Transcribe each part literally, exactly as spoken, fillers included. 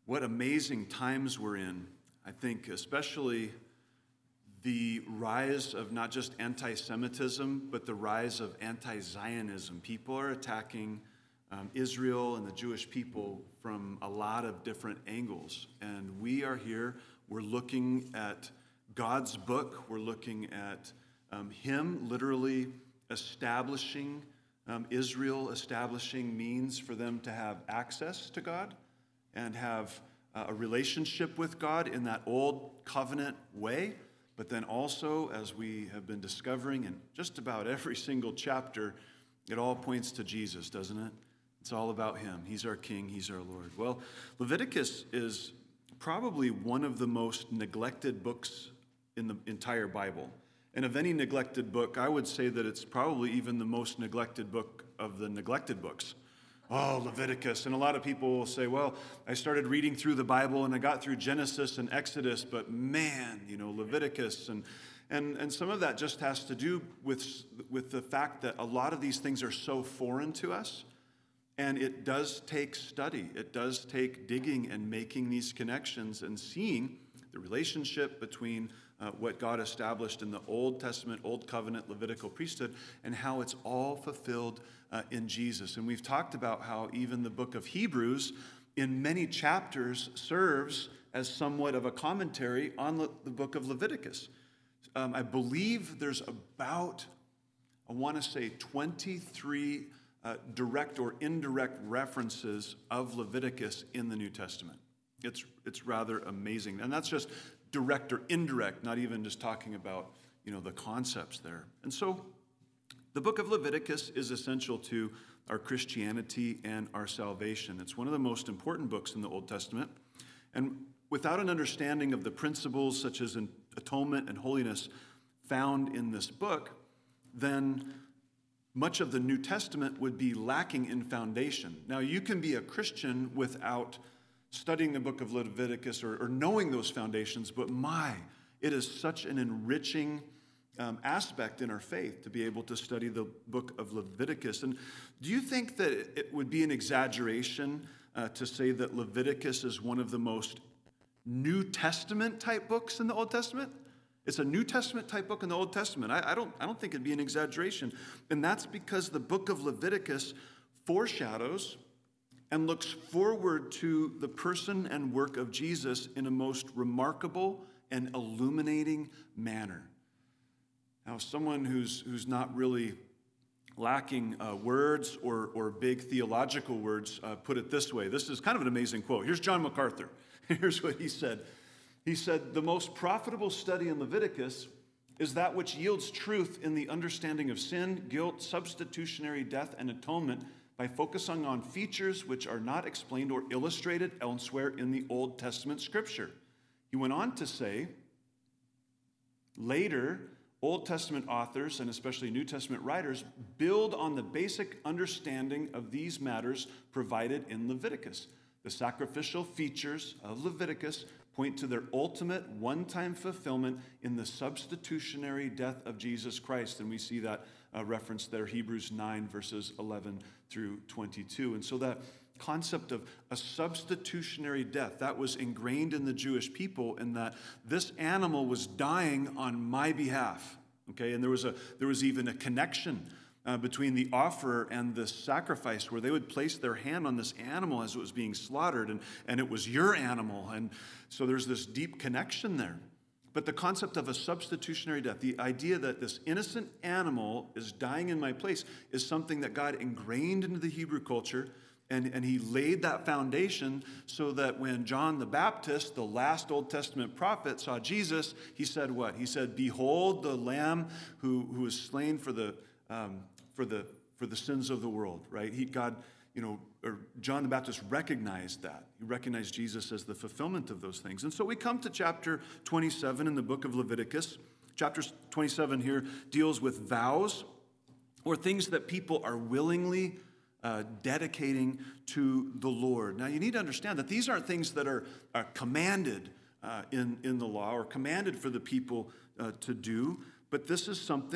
What amazing times we're in. I think especially the rise of not just anti-Semitism, but the rise of anti-Zionism. People are attacking um, Israel and the Jewish people from a lot of different angles. And we are here, we're looking at God's book, we're looking at um, Him literally establishing um, Israel, establishing means for them to have access to God and have uh, a relationship with God in that old covenant way. But then also, as we have been discovering in just about every single chapter, it all points to Jesus, doesn't it? It's all about Him. He's our King. He's our Lord. Well, Leviticus is probably one of the most neglected books in the entire Bible. And of any neglected book, I would say that it's probably even the most neglected book of the neglected books. Oh, Leviticus. And a lot of people will say, well, I started reading through the Bible and I got through Genesis and Exodus, but man, you know, Leviticus. And and, and some of that just has to do with, with the fact that a lot of these things are so foreign to us. And it does take study. It does take digging and making these connections and seeing the relationship between uh, what God established in the Old Testament, Old Covenant, Levitical priesthood, and how it's all fulfilled uh, in Jesus. And we've talked about how even the book of Hebrews, in many chapters, serves as somewhat of a commentary on Le- the book of Leviticus. Um, I believe there's about, I want to say, twenty-three uh, direct or indirect references of Leviticus in the New Testament. It's it's rather amazing. And that's just direct or indirect, not even just talking about, you know, the concepts there. And so the book of Leviticus is essential to our Christianity and our salvation. It's one of the most important books in the Old Testament. And without an understanding of the principles such as atonement and holiness found in this book, then much of the New Testament would be lacking in foundation. Now, you can be a Christian without studying the book of Leviticus or, or knowing those foundations, but my, it is such an enriching um, aspect in our faith to be able to study the book of Leviticus. And do you think that it would be an exaggeration uh, to say that Leviticus is one of the most New Testament type books in the Old Testament? It's a New Testament type book in the Old Testament. I, I don't, I don't think it'd be an exaggeration. And that's because the book of Leviticus foreshadows and looks forward to the person and work of Jesus in a most remarkable and illuminating manner. Now, someone who's who's not really lacking uh, words or, or big theological words uh, put it this way. This is kind of an amazing quote. Here's John MacArthur. Here's what he said. He said, "The most profitable study in Leviticus is that which yields truth in the understanding of sin, guilt, substitutionary death, and atonement, by focusing on features which are not explained or illustrated elsewhere in the Old Testament scripture." He went on to say, later, Old Testament authors, and especially New Testament writers, build on the basic understanding of these matters provided in Leviticus. The sacrificial features of Leviticus point to their ultimate one-time fulfillment in the substitutionary death of Jesus Christ. And we see that uh, referenced there, Hebrews nine, verses eleven through twenty-two. And so that concept of a substitutionary death, that was ingrained in the Jewish people in that this animal was dying on my behalf. Okay, and there was a there was even a connection uh, between the offerer and the sacrifice, where they would place their hand on this animal as it was being slaughtered, and, and it was your animal. And so there's this deep connection there. But the concept of a substitutionary death, the idea that this innocent animal is dying in my place, is something that God ingrained into the Hebrew culture, and, and he laid that foundation so that when John the Baptist, the last Old Testament prophet, saw Jesus, he said what? He said, "Behold the Lamb who, who is slain for the um, for the for the sins of the world," right? He, God, you know, or John the Baptist recognized that. He recognized Jesus as the fulfillment of those things. And so we come to chapter twenty-seven in the book of Leviticus. Chapter twenty-seven here deals with vows, or things that people are willingly uh, dedicating to the Lord. Now, you need to understand that these aren't things that are, are commanded uh, in, in the law or commanded for the people uh, to do, but this is something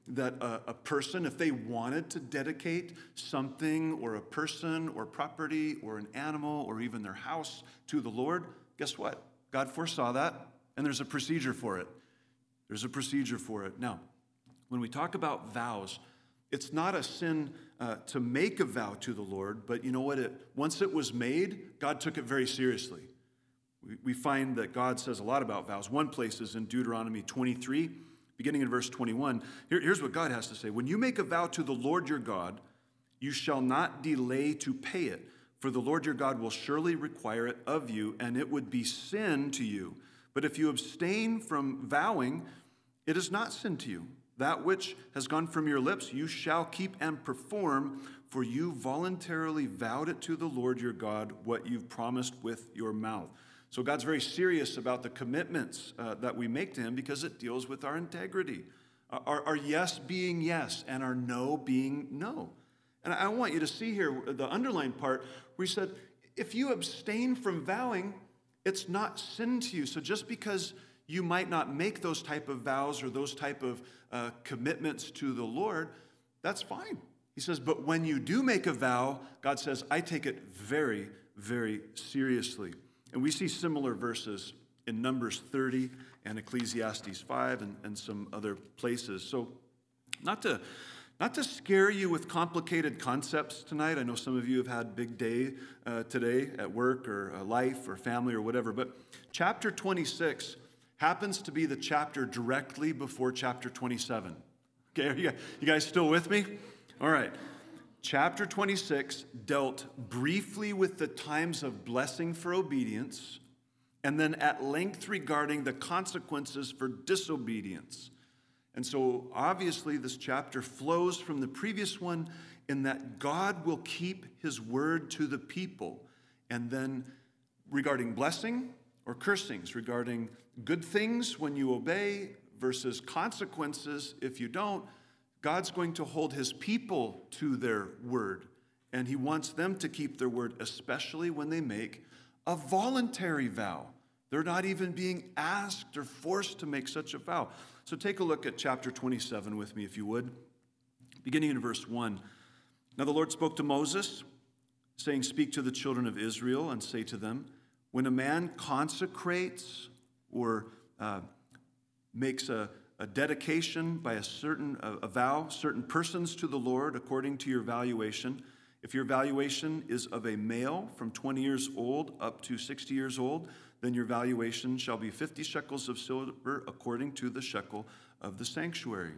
that a, a person, if they wanted to dedicate something or a person or property or an animal or even their house to the Lord, guess what? God foresaw that, and there's a procedure for it. There's a procedure for it. Now, when we talk about vows, it's not a sin uh, to make a vow to the Lord, but you know what? It once it was made, God took it very seriously. We, we find that God says a lot about vows. One place is in Deuteronomy twenty-three, beginning in verse twenty-one. Here, here's what God has to say. When you make a vow to the Lord your God, you shall not delay to pay it, for the Lord your God will surely require it of you, and it would be sin to you. But if you abstain from vowing, it is not sin to you. That which has gone from your lips, you shall keep and perform, for you voluntarily vowed it to the Lord your God, what you've promised with your mouth. So God's very serious about the commitments uh, that we make to him because it deals with our integrity. Our, our yes being yes and our no being no. And I want you to see here the underlined part where he said, if you abstain from vowing, it's not sin to you. So just because you might not make those type of vows or those type of uh, commitments to the Lord, that's fine. He says, but when you do make a vow, God says, I take it very, very seriously. And we see similar verses in Numbers thirty and Ecclesiastes five and, and some other places. So not to, not to scare you with complicated concepts tonight. I know some of you have had a big day uh, today at work or uh, life or family or whatever, but chapter twenty-six happens to be the chapter directly before chapter twenty-seven. Okay, are you guys, you guys still with me? All right. Chapter twenty-six dealt briefly with the times of blessing for obedience, and then at length regarding the consequences for disobedience. And so obviously this chapter flows from the previous one in that God will keep his word to the people. And then regarding blessing or cursings, regarding good things when you obey versus consequences if you don't, God's going to hold his people to their word. And he wants them to keep their word, especially when they make a voluntary vow. They're not even being asked or forced to make such a vow. So take a look at chapter twenty-seven with me, if you would, beginning in verse one. Now the Lord spoke to Moses, saying, speak to the children of Israel and say to them, when a man consecrates or uh, makes a, a dedication by a certain a, a vow, certain persons to the Lord according to your valuation, if your valuation is of a male from twenty years old up to sixty years old, then your valuation shall be fifty shekels of silver according to the shekel of the sanctuary.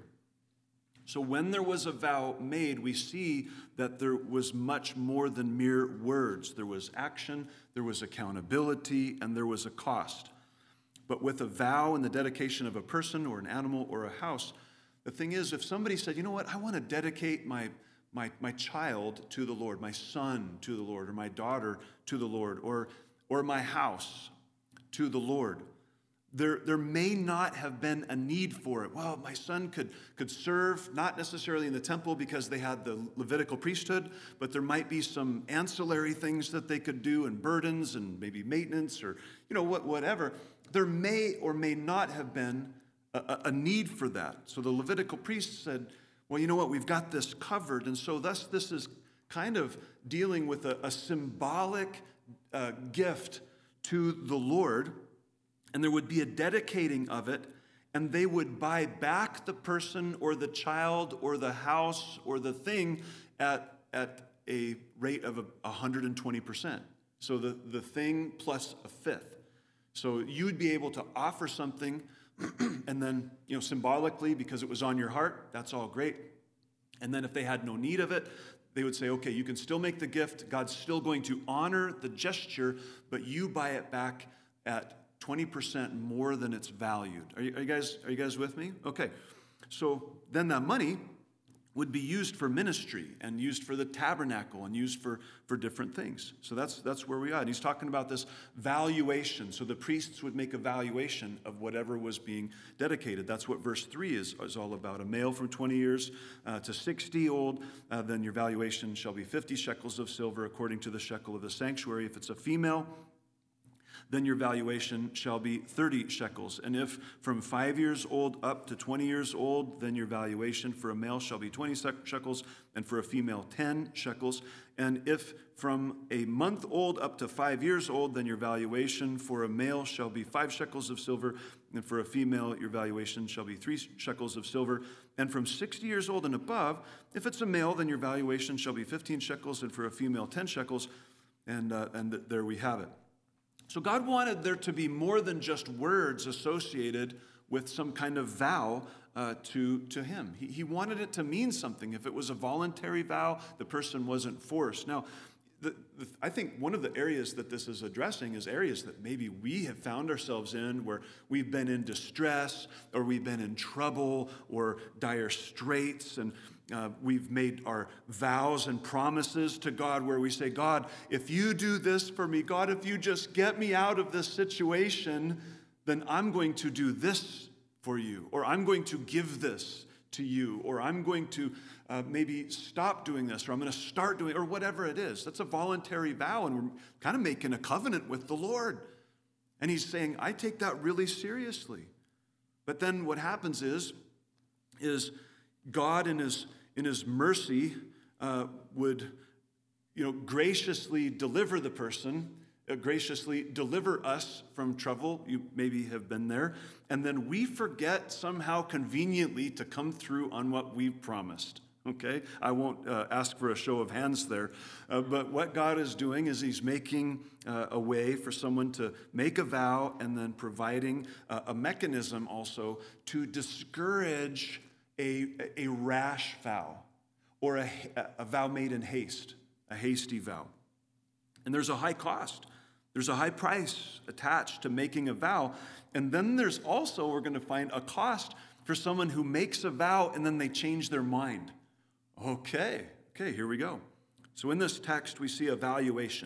So when there was a vow made, we see that there was much more than mere words. There was action, there was accountability, and there was a cost. But with a vow and the dedication of a person or an animal or a house, the thing is, if somebody said, you know what, I want to dedicate my, my, my child to the Lord, my son to the Lord, or my daughter to the Lord, or, or my house to the Lord, There, there may not have been a need for it. Well, my son could, could serve, not necessarily in the temple because they had the Levitical priesthood, but there might be some ancillary things that they could do and burdens and maybe maintenance or, you know, what, whatever. There may or may not have been a, a need for that. So the Levitical priest said, well, you know what, we've got this covered. And so thus this is kind of dealing with a, a symbolic uh, gift to the Lord. And there would be a dedicating of it, and they would buy back the person or the child or the house or the thing at, at a rate of a, one hundred twenty percent. So the, the thing plus a fifth. So you'd be able to offer something, and then, you know, symbolically, because it was on your heart, that's all great. And then if they had no need of it, they would say, okay, you can still make the gift. God's still going to honor the gesture, but you buy it back at twenty percent more than it's valued. Are you, are you guys, are you guys with me? Okay. So then that money would be used for ministry and used for the tabernacle and used for, for different things. So that's, that's where we are. And he's talking about this valuation. So the priests would make a valuation of whatever was being dedicated. That's what verse three is, is all about. A male from twenty years uh, to sixty old, uh, then your valuation shall be fifty shekels of silver according to the shekel of the sanctuary. If it's a female, then your valuation shall be thirty shekels. And if from five years old up to twenty years old, then your valuation for a male shall be twenty shekels, and for a female ten shekels. And if from a month old up to five years old, then your valuation for a male shall be five shekels of silver, and for a female, your valuation shall be three shekels of silver. And from sixty years old and above, if it's a male, then your valuation shall be fifteen shekels, and for a female, ten shekels. And, uh, and th- there we have it. So God wanted there to be more than just words associated with some kind of vow uh, to, to him. He, he wanted it to mean something. If it was a voluntary vow, the person wasn't forced. Now, the, the, I think one of the areas that this is addressing is areas that maybe we have found ourselves in where we've been in distress, or we've been in trouble, or dire straits, and Uh, we've made our vows and promises to God where we say, God, if you do this for me, God, if you just get me out of this situation, then I'm going to do this for you, or I'm going to give this to you, or I'm going to uh, maybe stop doing this, or I'm going to start doing it, or whatever it is. That's a voluntary vow, and we're kind of making a covenant with the Lord. And he's saying, I take that really seriously. But then what happens is, is God in his in his mercy uh, would, you know, graciously deliver the person, uh, graciously deliver us from trouble. You maybe have been there. And then we forget somehow conveniently to come through on what we've promised. Okay? I won't uh, ask for a show of hands there. Uh, but what God is doing is he's making uh, a way for someone to make a vow, and then providing uh, a mechanism also to discourage A, a rash vow, or a, a vow made in haste, a hasty vow. And there's a high cost. There's a high price attached to making a vow. And then there's also, we're going to find, a cost for someone who makes a vow and then they change their mind. Okay, okay, here we go. So in this text, we see a valuation.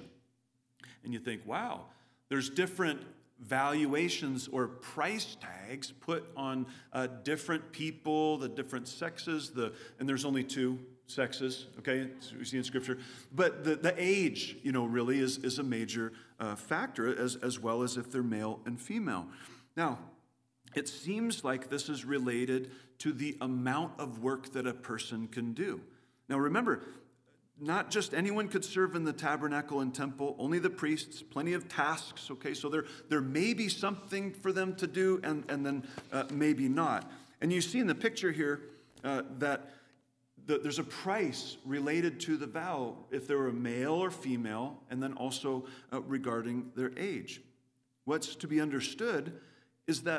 And you think, wow, there's different valuations or price tags put on uh, different people, the different sexes, the and there's only two sexes, okay, we see in Scripture. But the, the age, you know, really is, is a major uh, factor, as, as well as if they're male and female. Now, it seems like this is related to the amount of work that a person can do. Now, remember, not just anyone could serve in the tabernacle and temple, only the priests, plenty of tasks, okay? So there, there may be something for them to do, and, and then uh, maybe not. And you see in the picture here uh, that the, there's a price related to the vow if they were male or female, and then also uh, regarding their age. What's to be understood is that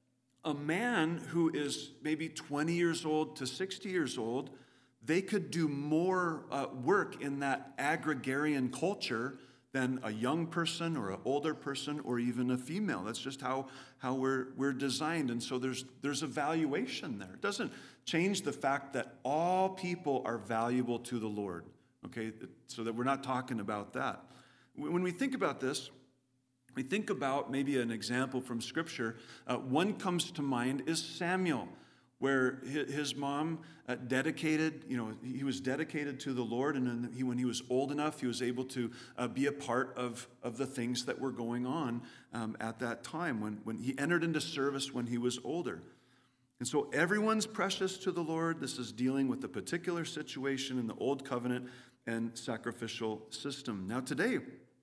a man who is maybe twenty years old to sixty years old, they could do more uh, work in that agrarian culture than a young person or an older person or even a female. That's just how, how we're, we're designed. And so there's, there's a valuation there. It doesn't change the fact that all people are valuable to the Lord, okay? So that we're not talking about that. When we think about this, we think about maybe an example from Scripture. Uh, one comes to mind is Samuel, where his mom uh, dedicated, you know, he was dedicated to the Lord, and then he, when he was old enough, he was able to uh, be a part of, of the things that were going on um, at that time, when, when he entered into service when he was older. And so everyone's precious to the Lord. This is dealing with a particular situation in the Old Covenant and sacrificial system. Now today,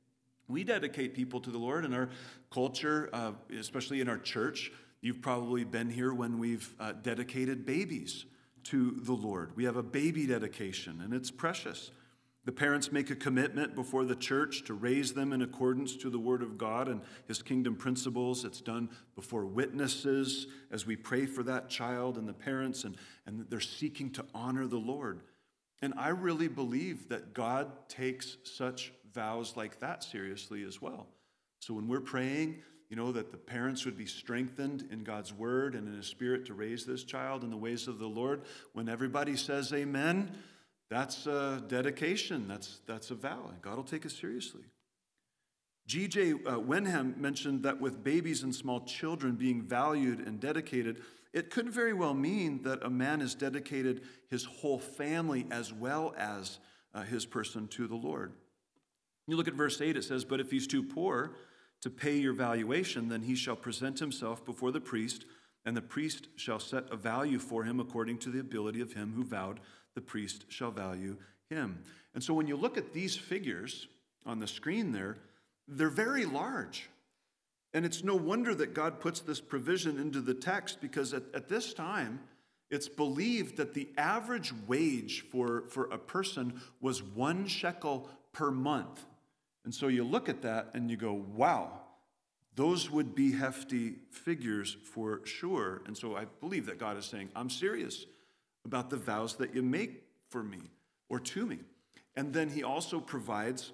we dedicate people to the Lord in our culture, uh, especially in our church. You've probably been here when we've uh, dedicated babies to the Lord. We have a baby dedication, and it's precious. The parents make a commitment before the church to raise them in accordance to the Word of God and His kingdom principles. It's done before witnesses as we pray for that child and the parents, and, and they're seeking to honor the Lord. And I really believe that God takes such vows like that seriously as well. So when we're praying, you know, that the parents would be strengthened in God's word and in His Spirit to raise this child in the ways of the Lord. When everybody says amen, that's a dedication. That's, that's a vow, and God will take it seriously. G J Uh, Wenham mentioned that with babies and small children being valued and dedicated, it could very well mean that a man has dedicated his whole family as well as uh, his person to the Lord. You look at verse eight, it says, "But if he's too poor to pay your valuation, then he shall present himself before the priest, and the priest shall set a value for him according to the ability of him who vowed. The priest shall value him. And so when you look at these figures on the screen there, they're very large. And it's no wonder that God puts this provision into the text, because at, at this time, it's believed that the average wage for, for a person was one shekel per month. And so you look at that and you go, wow, those would be hefty figures for sure. And so I believe that God is saying, I'm serious about the vows that you make for me or to me. And then he also provides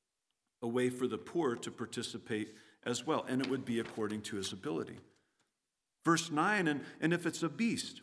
a way for the poor to participate as well, and it would be according to his ability. Verse nine, and, and if it's a beast,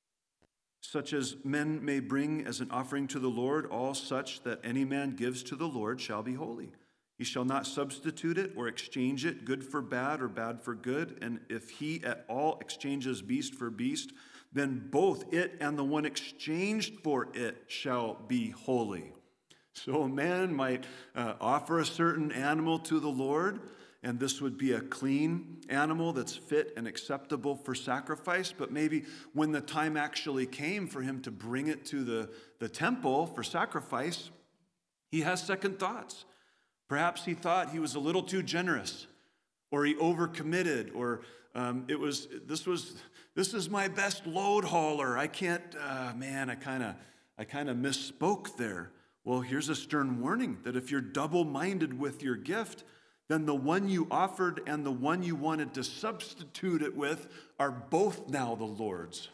such as men may bring as an offering to the Lord, all such that any man gives to the Lord shall be holy. He shall not substitute it or exchange it, good for bad or bad for good. And if he at all exchanges beast for beast, then both it and the one exchanged for it shall be holy. So a man might uh, offer a certain animal to the Lord, and this would be a clean animal that's fit and acceptable for sacrifice. But maybe when the time actually came for him to bring it to the, the temple for sacrifice, he has second thoughts. Perhaps he thought he was a little too generous, or he overcommitted, or um, it was this was this is my best load hauler. I can't, uh, man, I kind of I kind of misspoke there. Well, here's a stern warning that if you're double-minded with your gift, then the one you offered and the one you wanted to substitute it with are both now the Lord's.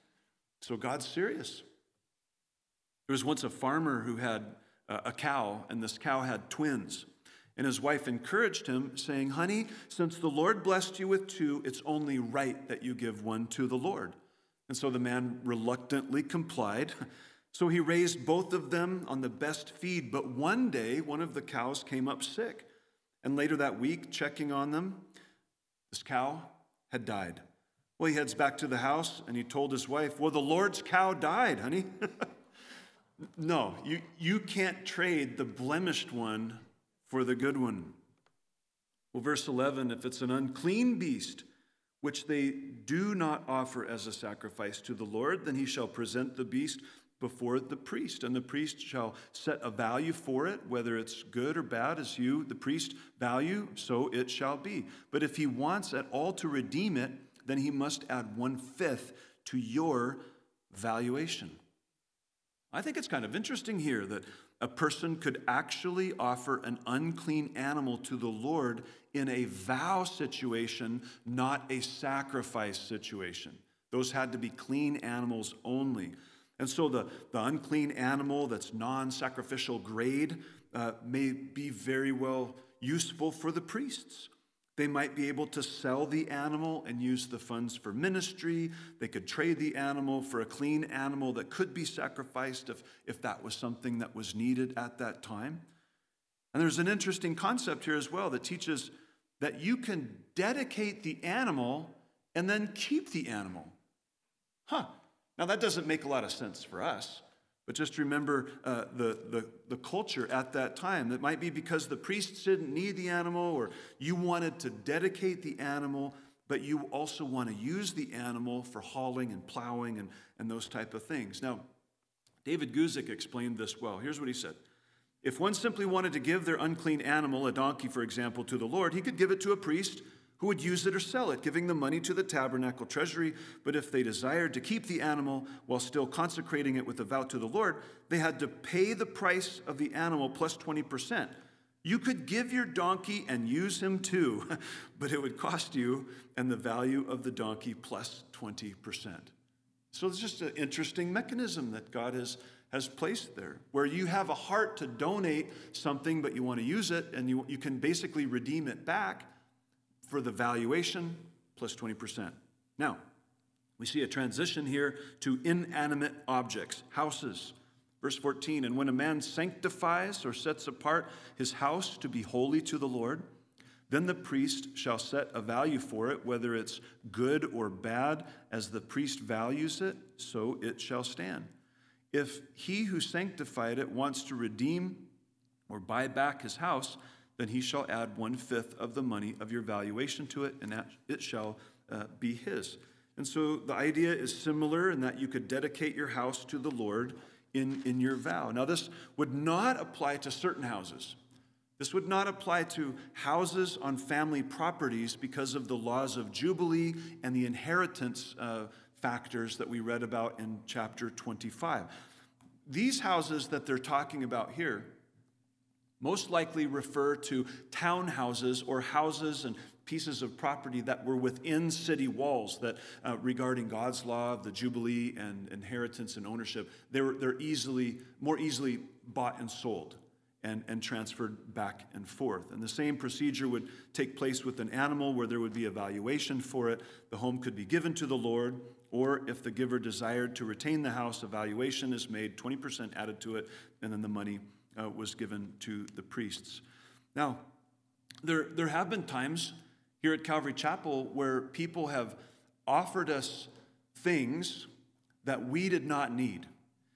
So God's serious. There was once a farmer who had a cow, and this cow had twins. And his wife encouraged him, saying, honey, since the Lord blessed you with two, it's only right that you give one to the Lord. And so the man reluctantly complied. So he raised both of them on the best feed. But one day, one of the cows came up sick. And later that week, checking on them, this cow had died. Well, he heads back to the house, and he told his wife, well, the Lord's cow died, honey. No, you, you can't trade the blemished one for the good one. Well, verse eleven, if it's an unclean beast, which they do not offer as a sacrifice to the Lord, then he shall present the beast before the priest, and the priest shall set a value for it, whether it's good or bad, as you, the priest, value, so it shall be. But if he wants at all to redeem it, then he must add one-fifth to your valuation. I think it's kind of interesting here that a person could actually offer an unclean animal to the Lord in a vow situation, not a sacrifice situation. Those had to be clean animals only. And so the, the unclean animal that's non-sacrificial grade uh, may be very well useful for the priests. They might be able to sell the animal and use the funds for ministry. They could trade the animal for a clean animal that could be sacrificed if, if that was something that was needed at that time. And there's an interesting concept here as well that teaches that you can dedicate the animal and then keep the animal. Huh. Now that doesn't make a lot of sense for us. But just remember uh, the, the, the culture at that time. That might be because the priests didn't need the animal, or you wanted to dedicate the animal, but you also want to use the animal for hauling and plowing and, and those type of things. Now, David Guzik explained this well. Here's what he said. If one simply wanted to give their unclean animal, a donkey, for example, to the Lord, he could give it to a priest who would use it or sell it, giving the money to the tabernacle treasury. But if they desired to keep the animal while still consecrating it with a vow to the Lord, they had to pay the price of the animal plus twenty percent. You could give your donkey and use him too, but it would cost you and the value of the donkey plus twenty percent. So it's just an interesting mechanism that God has, has placed there, where you have a heart to donate something, but you want to use it, and you, you can basically redeem it back for the valuation plus twenty percent. Now, we see a transition here to inanimate objects, houses. Verse fourteen, and when a man sanctifies or sets apart his house to be holy to the Lord, then the priest shall set a value for it, whether it's good or bad, as the priest values it, so it shall stand. If he who sanctified it wants to redeem or buy back his house, then he shall add one-fifth of the money of your valuation to it, and that it shall uh, be his. And so the idea is similar in that you could dedicate your house to the Lord in, in your vow. Now, this would not apply to certain houses. This would not apply to houses on family properties because of the laws of Jubilee and the inheritance uh, factors that we read about in chapter twenty-five. These houses that they're talking about here most likely refer to townhouses or houses and pieces of property that were within city walls that uh, regarding God's law of the Jubilee and inheritance and ownership, they were, they're easily, more easily bought and sold and, and transferred back and forth. And the same procedure would take place with an animal where there would be a valuation for it. The home could be given to the Lord, or if the giver desired to retain the house, a valuation is made, twenty percent added to it, and then the money uh, was given to the priests. Now, there, there have been times here at Calvary Chapel where people have offered us things that we did not need.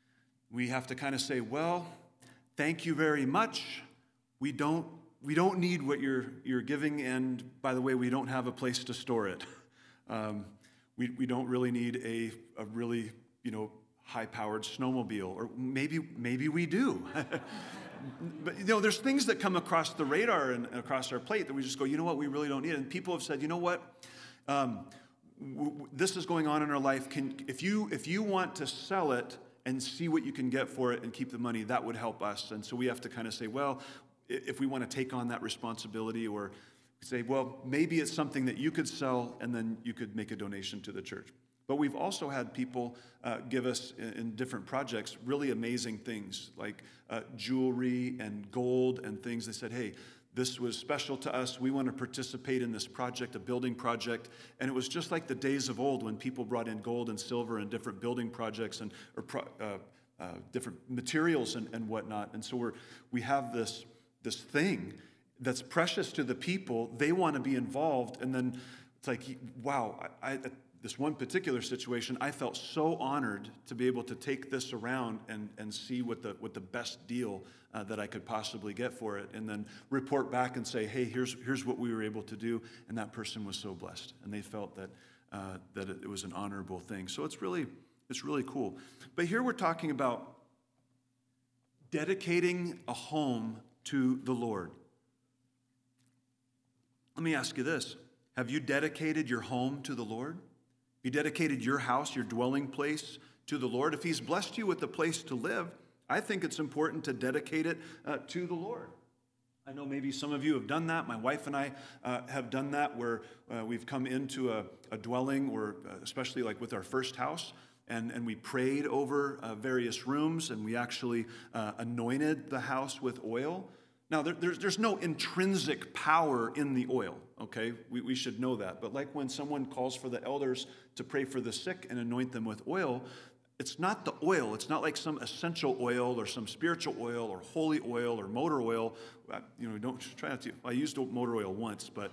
We have to kind of say, well, thank you very much. We don't, we don't need what you're, you're giving, and by the way, we don't have a place to store it. Um, we, we don't really need a, a really, you know, high-powered snowmobile, or maybe, maybe we do. But, you know, there's things that come across the radar and across our plate that we just go, you know what, we really don't need it. And people have said, you know what, um, w- w- this is going on in our life. Can, if you if you want to sell it and see what you can get for it and keep the money, that would help us. And so we have to kind of say, well, if we want to take on that responsibility, or say, well, maybe it's something that you could sell and then you could make a donation to the church. But we've also had people uh, give us in, in different projects really amazing things like uh, jewelry and gold and things. They said, hey, this was special to us. We want to participate in this project, a building project. And it was just like the days of old when people brought in gold and silver and different building projects and or pro, uh, uh, different materials and, and whatnot. And so we're, we have this, this thing that's precious to the people. They want to be involved. And then it's like, wow, I, I this one particular situation, I felt so honored to be able to take this around and, and see what the what the best deal uh, that I could possibly get for it, and then report back and say, hey, here's here's what we were able to do, and that person was so blessed, and they felt that uh, that it was an honorable thing. So it's really it's really cool. But here we're talking about dedicating a home to the Lord. Let me ask you this: have you dedicated your home to the Lord? You dedicated your house, your dwelling place to the Lord? If he's blessed you with a place to live, I think it's important to dedicate it uh, to the Lord. I know maybe some of you have done that. My wife and I uh, have done that, where uh, we've come into a, a dwelling, or uh, especially like with our first house, and, and we prayed over uh, various rooms, and we actually uh, anointed the house with oil. Now, there, there's, there's no intrinsic power in the oil, okay? We, we should know that. But like when someone calls for the elders to pray for the sick and anoint them with oil, it's not the oil. It's not like some essential oil or some spiritual oil or holy oil or motor oil. You know, don't try not to. I used motor oil once, but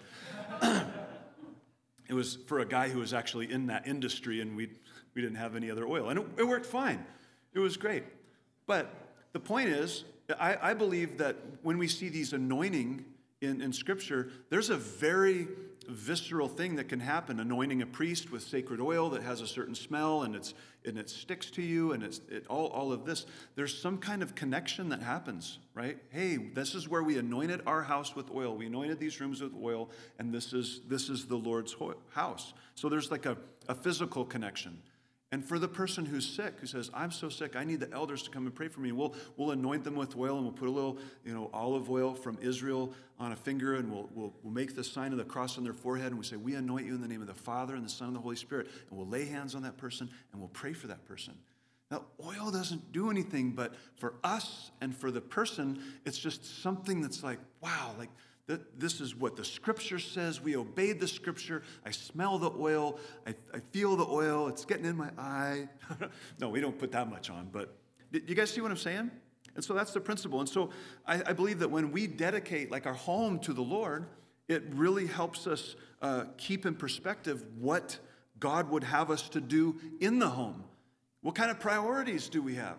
it was for a guy who was actually in that industry, and we we didn't have any other oil. And it, it worked fine. It was great. But the point is, I, I believe that when we see these anointing in, in Scripture, there's a very visceral thing that can happen. Anointing a priest with sacred oil that has a certain smell, and it's and it sticks to you, and it's it, all, all of this. There's some kind of connection that happens, right? Hey, this is where we anointed our house with oil. We anointed these rooms with oil, and this is this is the Lord's ho- house. So there's like a, a physical connection. And for the person who's sick, who says, I'm so sick, I need the elders to come and pray for me, we'll, we'll anoint them with oil, and we'll put a little, you know, olive oil from Israel on a finger, and we'll, we'll, we'll make the sign of the cross on their forehead, and we say, we anoint you in the name of the Father and the Son and the Holy Spirit, and we'll lay hands on that person, and we'll pray for that person. Now, oil doesn't do anything, but for us and for the person, it's just something that's like, wow, like, this is what the Scripture says. We obeyed the Scripture. I smell the oil. I, I feel the oil. It's getting in my eye. No, we don't put that much on. But do you guys see what I'm saying? And so that's the principle. And so I, I believe that when we dedicate like our home to the Lord, it really helps us uh, keep in perspective what God would have us to do in the home. What kind of priorities do we have?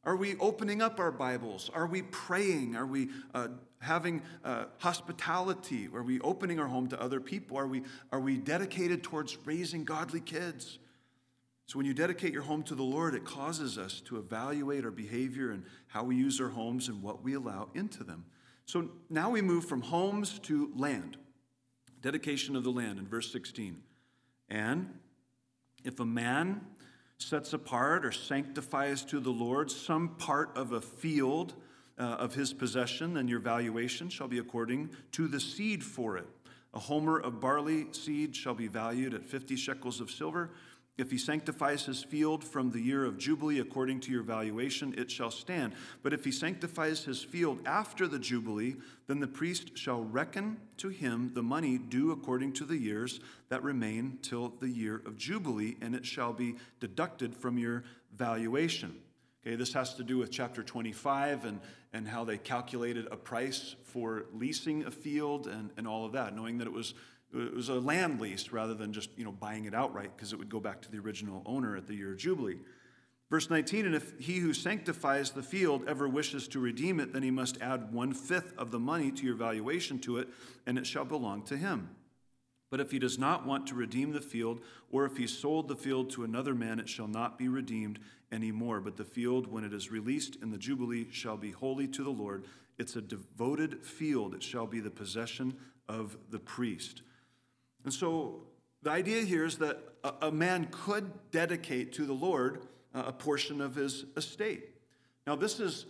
Are we opening up our Bibles? Are we praying? Are we uh, having uh, hospitality? Are we opening our home to other people? Are we, are we dedicated towards raising godly kids? So when you dedicate your home to the Lord, it causes us to evaluate our behavior and how we use our homes and what we allow into them. So now we move from homes to land. Dedication of the land in verse sixteen. And if a man sets apart or sanctifies to the Lord some part of a field uh, of his possession, then your valuation shall be according to the seed for it. A homer of barley seed shall be valued at fifty shekels of silver. If he sanctifies his field from the year of Jubilee according to your valuation, it shall stand. But if he sanctifies his field after the Jubilee, then the priest shall reckon to him the money due according to the years that remain till the year of Jubilee, and it shall be deducted from your valuation. Okay, this has to do with chapter twenty-five and, and how they calculated a price for leasing a field and, and all of that, knowing that it was It was a land lease rather than just, you know, buying it outright, because it would go back to the original owner at the year of Jubilee. Verse nineteen, and if he who sanctifies the field ever wishes to redeem it, then he must add one-fifth of the money to your valuation to it, and it shall belong to him. But if he does not want to redeem the field, or if he sold the field to another man, it shall not be redeemed anymore. But the field, when it is released in the Jubilee, shall be holy to the Lord. It's a devoted field. It shall be the possession of the priest. And so the idea here is that a, a man could dedicate to the Lord uh, a portion of his estate. Now, this is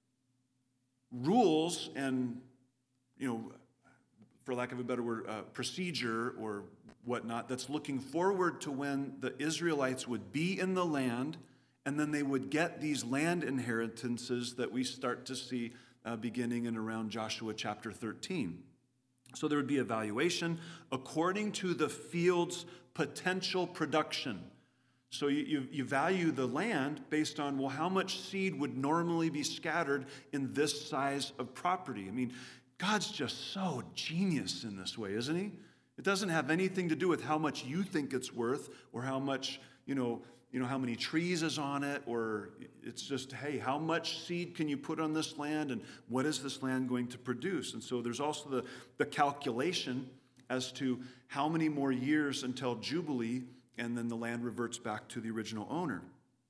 rules and, you know, for lack of a better word, uh, procedure or whatnot that's looking forward to when the Israelites would be in the land, and then they would get these land inheritances that we start to see uh, beginning in around Joshua chapter thirteen. So there would be a valuation according to the field's potential production. So you, you, you value the land based on, well, how much seed would normally be scattered in this size of property? I mean, God's just so genius in this way, isn't he? It doesn't have anything to do with how much you think it's worth or how much, you know, you know, how many trees is on it, or it's just, hey, how much seed can you put on this land, and what is this land going to produce? And so there's also the, the calculation as to how many more years until Jubilee, and then the land reverts back to the original owner.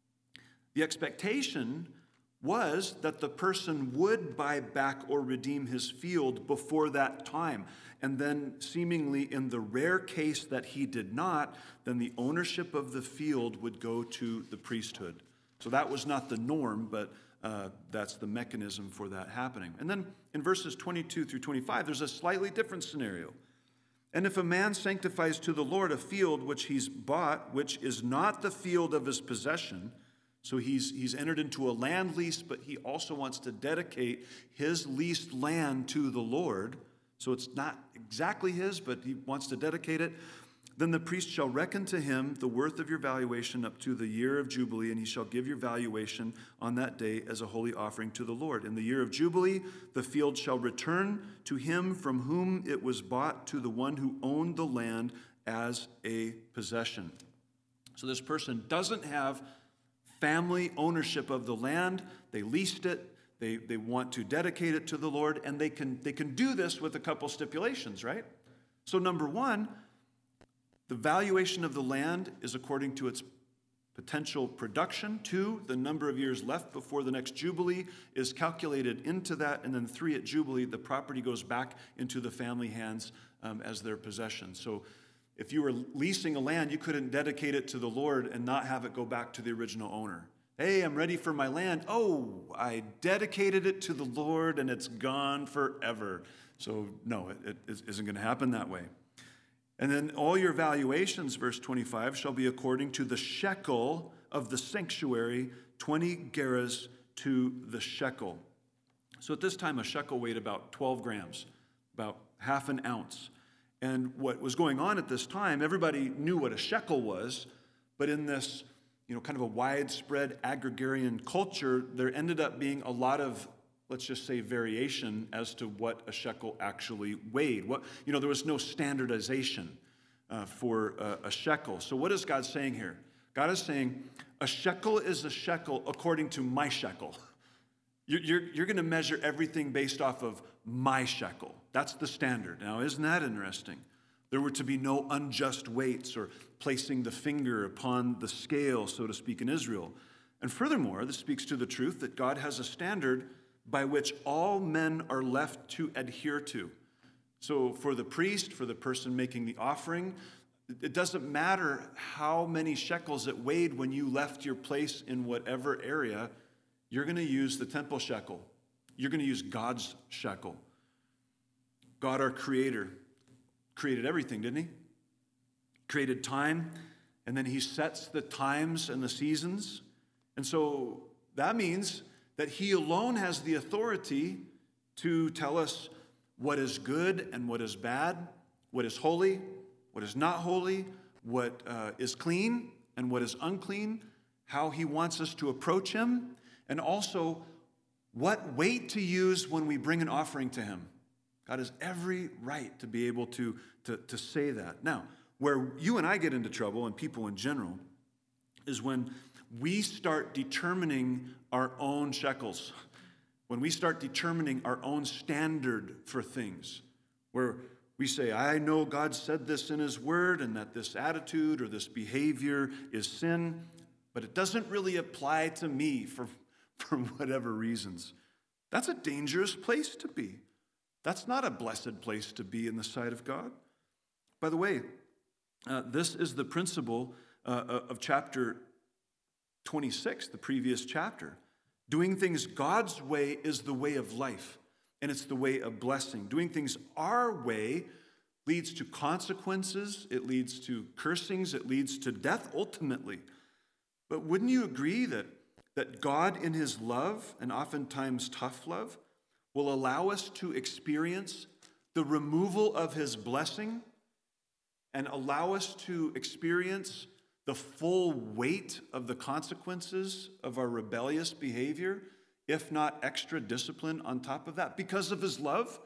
The expectation was that the person would buy back or redeem his field before that time. And then seemingly in the rare case that he did not, then the ownership of the field would go to the priesthood. So that was not the norm, but uh, that's the mechanism for that happening. And then in verses twenty-two through twenty-five, there's a slightly different scenario. And if a man sanctifies to the Lord a field which he's bought, which is not the field of his possession, so he's, he's entered into a land lease, but he also wants to dedicate his leased land to the Lord. So it's not exactly his, but he wants to dedicate it. Then the priest shall reckon to him the worth of your valuation up to the year of Jubilee, and he shall give your valuation on that day as a holy offering to the Lord. In the year of Jubilee, the field shall return to him from whom it was bought, to the one who owned the land as a possession. So this person doesn't have family ownership of the land. They leased it. They, they want to dedicate it to the Lord, and they can, they can do this with a couple stipulations, right? So number one, the valuation of the land is according to its potential production. Two, the number of years left before the next Jubilee is calculated into that. And then three, at Jubilee, the property goes back into the family hands um, as their possession. So if you were leasing a land, you couldn't dedicate it to the Lord and not have it go back to the original owner. Hey, I'm ready for my land. Oh, I dedicated it to the Lord and it's gone forever. So no, it, it isn't going to happen that way. And then all your valuations, verse twenty-five, shall be according to the shekel of the sanctuary, twenty gerahs to the shekel. So at this time, a shekel weighed about twelve grams, about half an ounce. And what was going on at this time, everybody knew what a shekel was, but in this, you know, kind of a widespread agrarian culture, there ended up being a lot of, let's just say, variation as to what a shekel actually weighed. What, you know, there was no standardization uh, for uh, a shekel. So what is God saying here? God is saying, a shekel is a shekel according to my shekel. You're, you're, you're going to measure everything based off of my shekel. That's the standard. Now, isn't that interesting? There were to be no unjust weights or placing the finger upon the scale, so to speak, in Israel. And furthermore, this speaks to the truth that God has a standard by which all men are left to adhere to. So for the priest, for the person making the offering, it doesn't matter how many shekels it weighed when you left your place in whatever area, you're going to use the temple shekel. You're going to use God's shekel. God, our creator, created everything, didn't he? Created time, and then he sets the times and the seasons. And so that means that he alone has the authority to tell us what is good and what is bad, what is holy, what is not holy, what uh, is clean and what is unclean, how he wants us to approach him, and also what weight to use when we bring an offering to him. God has every right to be able to, to, to say that. Now, where you and I get into trouble, and people in general, is when we start determining our own shekels, when we start determining our own standard for things, where we say, I know God said this in his word, and that this attitude or this behavior is sin, but it doesn't really apply to me for, for whatever reasons. That's a dangerous place to be. That's not a blessed place to be in the sight of God. By the way, uh, this is the principle uh, of chapter twenty-six, the previous chapter. Doing things God's way is the way of life, and it's the way of blessing. Doing things our way leads to consequences, it leads to cursings, it leads to death ultimately. But wouldn't you agree that, that God in his love, and oftentimes tough love, will allow us to experience the removal of his blessing and allow us to experience the full weight of the consequences of our rebellious behavior, if not extra discipline on top of that, because of his love?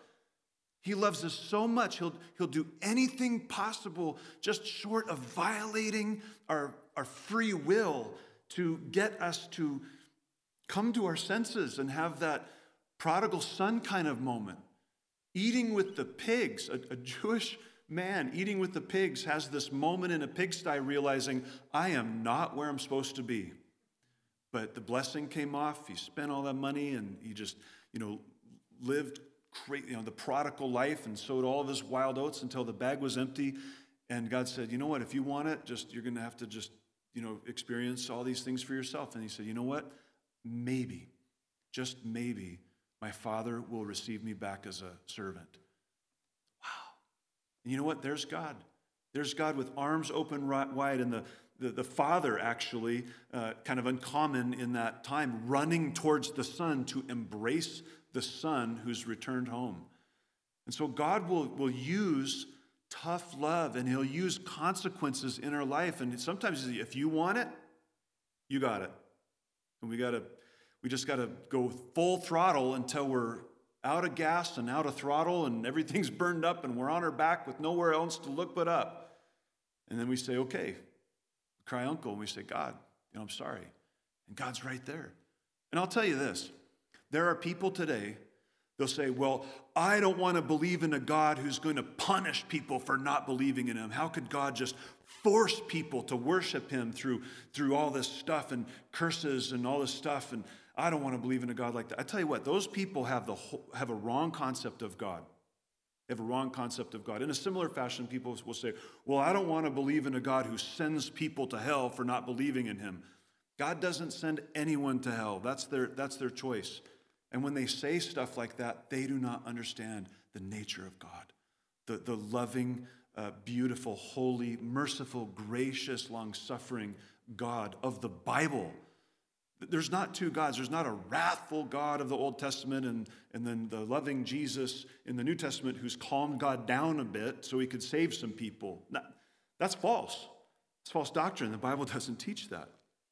He loves us so much, he'll, he'll do anything possible just short of violating our, our free will to get us to come to our senses and have that prodigal son kind of moment. Eating with the pigs, a, a Jewish man eating with the pigs has this moment in a pigsty realizing, I am not where I'm supposed to be. But the blessing came off, he spent all that money, and he just, you know, lived cra- you know, the prodigal life and sowed all of his wild oats until the bag was empty. And God said, you know what, if you want it, just you're going to have to just, you know, experience all these things for yourself. And he said, you know what, maybe, just maybe, my Father will receive me back as a servant. Wow. And you know what? There's God. There's God with arms open wide, and the, the, the Father actually, uh, kind of uncommon in that time, running towards the Son to embrace the Son who's returned home. And so God will, will use tough love, and he'll use consequences in our life. And sometimes if you want it, you got it. And we got to We just got to go full throttle until we're out of gas and out of throttle and everything's burned up and we're on our back with nowhere else to look but up. And then we say, okay, we cry uncle, and we say, God, you know, I'm sorry. And God's right there. And I'll tell you this, there are people today, they'll say, well, I don't want to believe in a God who's going to punish people for not believing in him. How could God just force people to worship him through, through all this stuff and curses and all this stuff? And I don't want to believe in a God like that. I tell you what, those people have the whole, have a wrong concept of God. They have a wrong concept of God. In a similar fashion, people will say, well, I don't want to believe in a God who sends people to hell for not believing in him. God doesn't send anyone to hell. That's their, that's their choice. And when they say stuff like that, they do not understand the nature of God, the, the loving, uh, beautiful, holy, merciful, gracious, long-suffering God of the Bible. There's not two gods. There's not a wrathful God of the Old Testament and, and then the loving Jesus in the New Testament who's calmed God down a bit so he could save some people. That's false. It's false doctrine. The Bible doesn't teach that.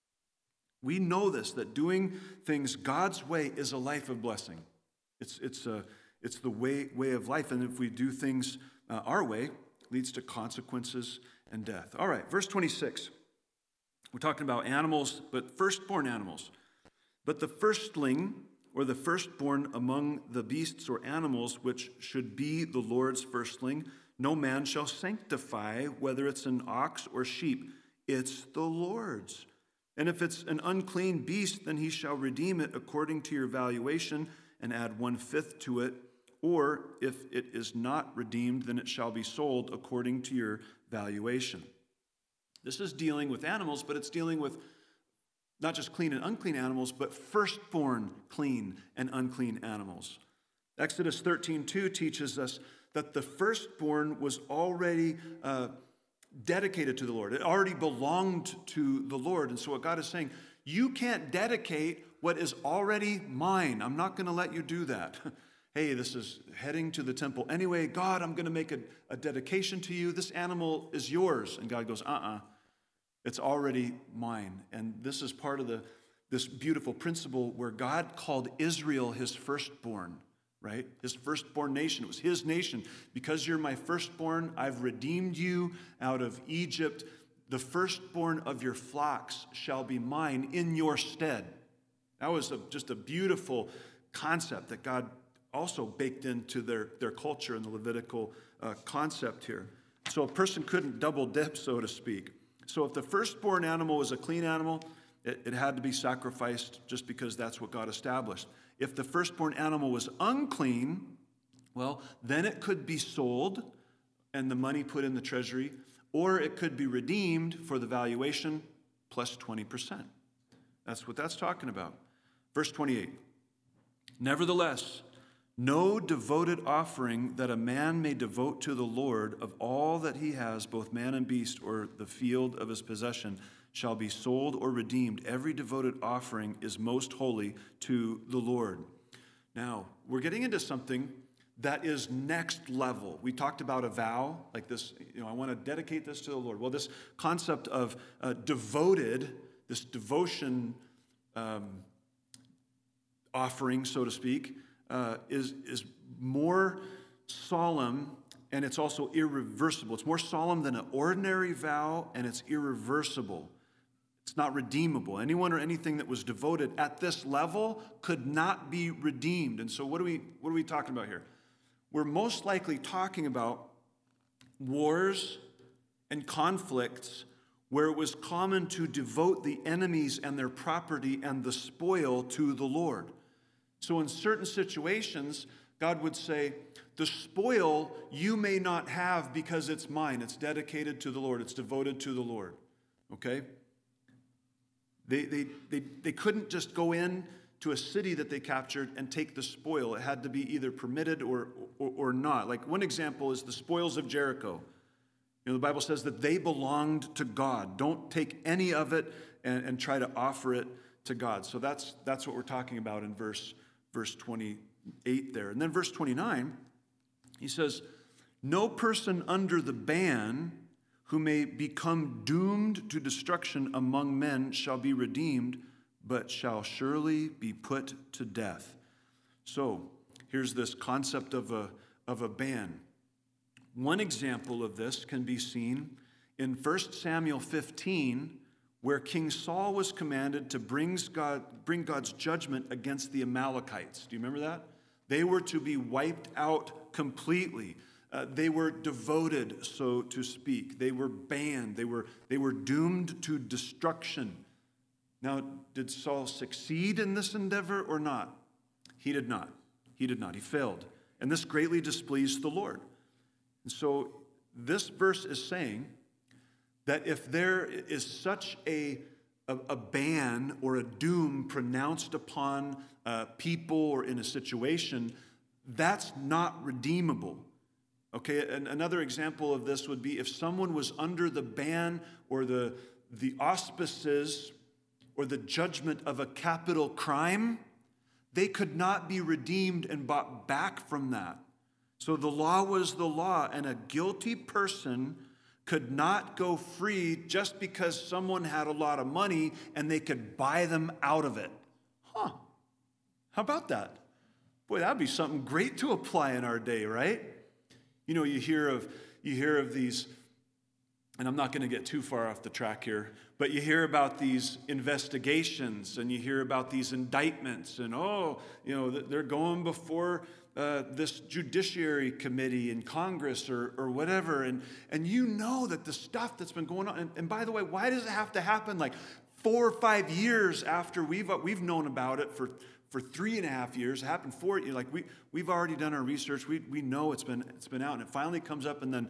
We know this, that doing things God's way is a life of blessing. It's, it's, a, it's the way, way of life. And if we do things uh, our way, it leads to consequences and death. All right, verse twenty-six. We're talking about animals, but firstborn animals. But the firstling, or the firstborn among the beasts or animals, which should be the Lord's firstling, no man shall sanctify, whether it's an ox or sheep. It's the Lord's. And if it's an unclean beast, then he shall redeem it according to your valuation and add one-fifth to it. Or if it is not redeemed, then it shall be sold according to your valuation. This is dealing with animals, but it's dealing with not just clean and unclean animals, but firstborn clean and unclean animals. Exodus thirteen two teaches us that the firstborn was already uh, dedicated to the Lord. It already belonged to the Lord. And so what God is saying, you can't dedicate what is already mine. I'm not going to let you do that. Hey, this is heading to the temple. Anyway, God, I'm going to make a, a dedication to you. This animal is yours. And God goes, uh-uh. It's already mine. And this is part of the this beautiful principle where God called Israel his firstborn, right? His firstborn nation. It was his nation. Because you're my firstborn, I've redeemed you out of Egypt. The firstborn of your flocks shall be mine in your stead. That was a, just a beautiful concept that God also baked into their, their culture and the Levitical uh, concept here. So a person couldn't double dip, so to speak. So if the firstborn animal was a clean animal, it, it had to be sacrificed just because that's what God established. If the firstborn animal was unclean, well, then it could be sold and the money put in the treasury, or it could be redeemed for the valuation plus twenty percent. That's what that's talking about. Verse twenty-eight, nevertheless, no devoted offering that a man may devote to the Lord of all that he has, both man and beast, or the field of his possession, shall be sold or redeemed. Every devoted offering is most holy to the Lord. Now, we're getting into something that is next level. We talked about a vow, like this, you know, I want to dedicate this to the Lord. Well, this concept of uh, devoted, this devotion um, offering, so to speak, Uh, is, is more solemn, and it's also irreversible. It's more solemn than an ordinary vow, and it's irreversible. It's not redeemable. Anyone or anything that was devoted at this level could not be redeemed. And so what are we, what are we talking about here? We're most likely talking about wars and conflicts where it was common to devote the enemies and their property and the spoil to the Lord. So in certain situations, God would say, the spoil you may not have because it's mine. It's dedicated to the Lord. It's devoted to the Lord. Okay? They, they, they, they couldn't just go in to a city that they captured and take the spoil. It had to be either permitted or, or, or not. Like one example is the spoils of Jericho. You know, the Bible says that they belonged to God. Don't take any of it and, and try to offer it to God. So that's, that's what we're talking about in verse Verse twenty-eight there. And then verse twenty-nine, he says, no person under the ban who may become doomed to destruction among men shall be redeemed, but shall surely be put to death. So here's this concept of a, of a ban. One example of this can be seen in First Samuel fifteen, where King Saul was commanded to bring, God, bring God's judgment against the Amalekites. Do you remember that? They were to be wiped out completely. Uh, they were devoted, so to speak. They were banned. They were, they were doomed to destruction. Now, did Saul succeed in this endeavor or not? He did not. He did not. He failed. And this greatly displeased the Lord. And so this verse is saying that if there is such a, a, a ban or a doom pronounced upon uh, people or in a situation, that's not redeemable. Okay, and another example of this would be if someone was under the ban or the, the auspices or the judgment of a capital crime, they could not be redeemed and bought back from that. So the law was the law, and a guilty person could not go free just because someone had a lot of money and they could buy them out of it. Huh. How about that? Boy, that'd be something great to apply in our day, right? You know, you hear of you hear of these and I'm not going to get too far off the track here, but you hear about these investigations and you hear about these indictments and, oh, you know, they're going before uh, this judiciary committee in Congress or, or whatever. And, and you know that the stuff that's been going on, and, and by the way, why does it have to happen like four or five years after we've, we've known about it for For three and a half years? It happened for you. Like we we've already done our research. We we know it's been it's been out, and it finally comes up, and then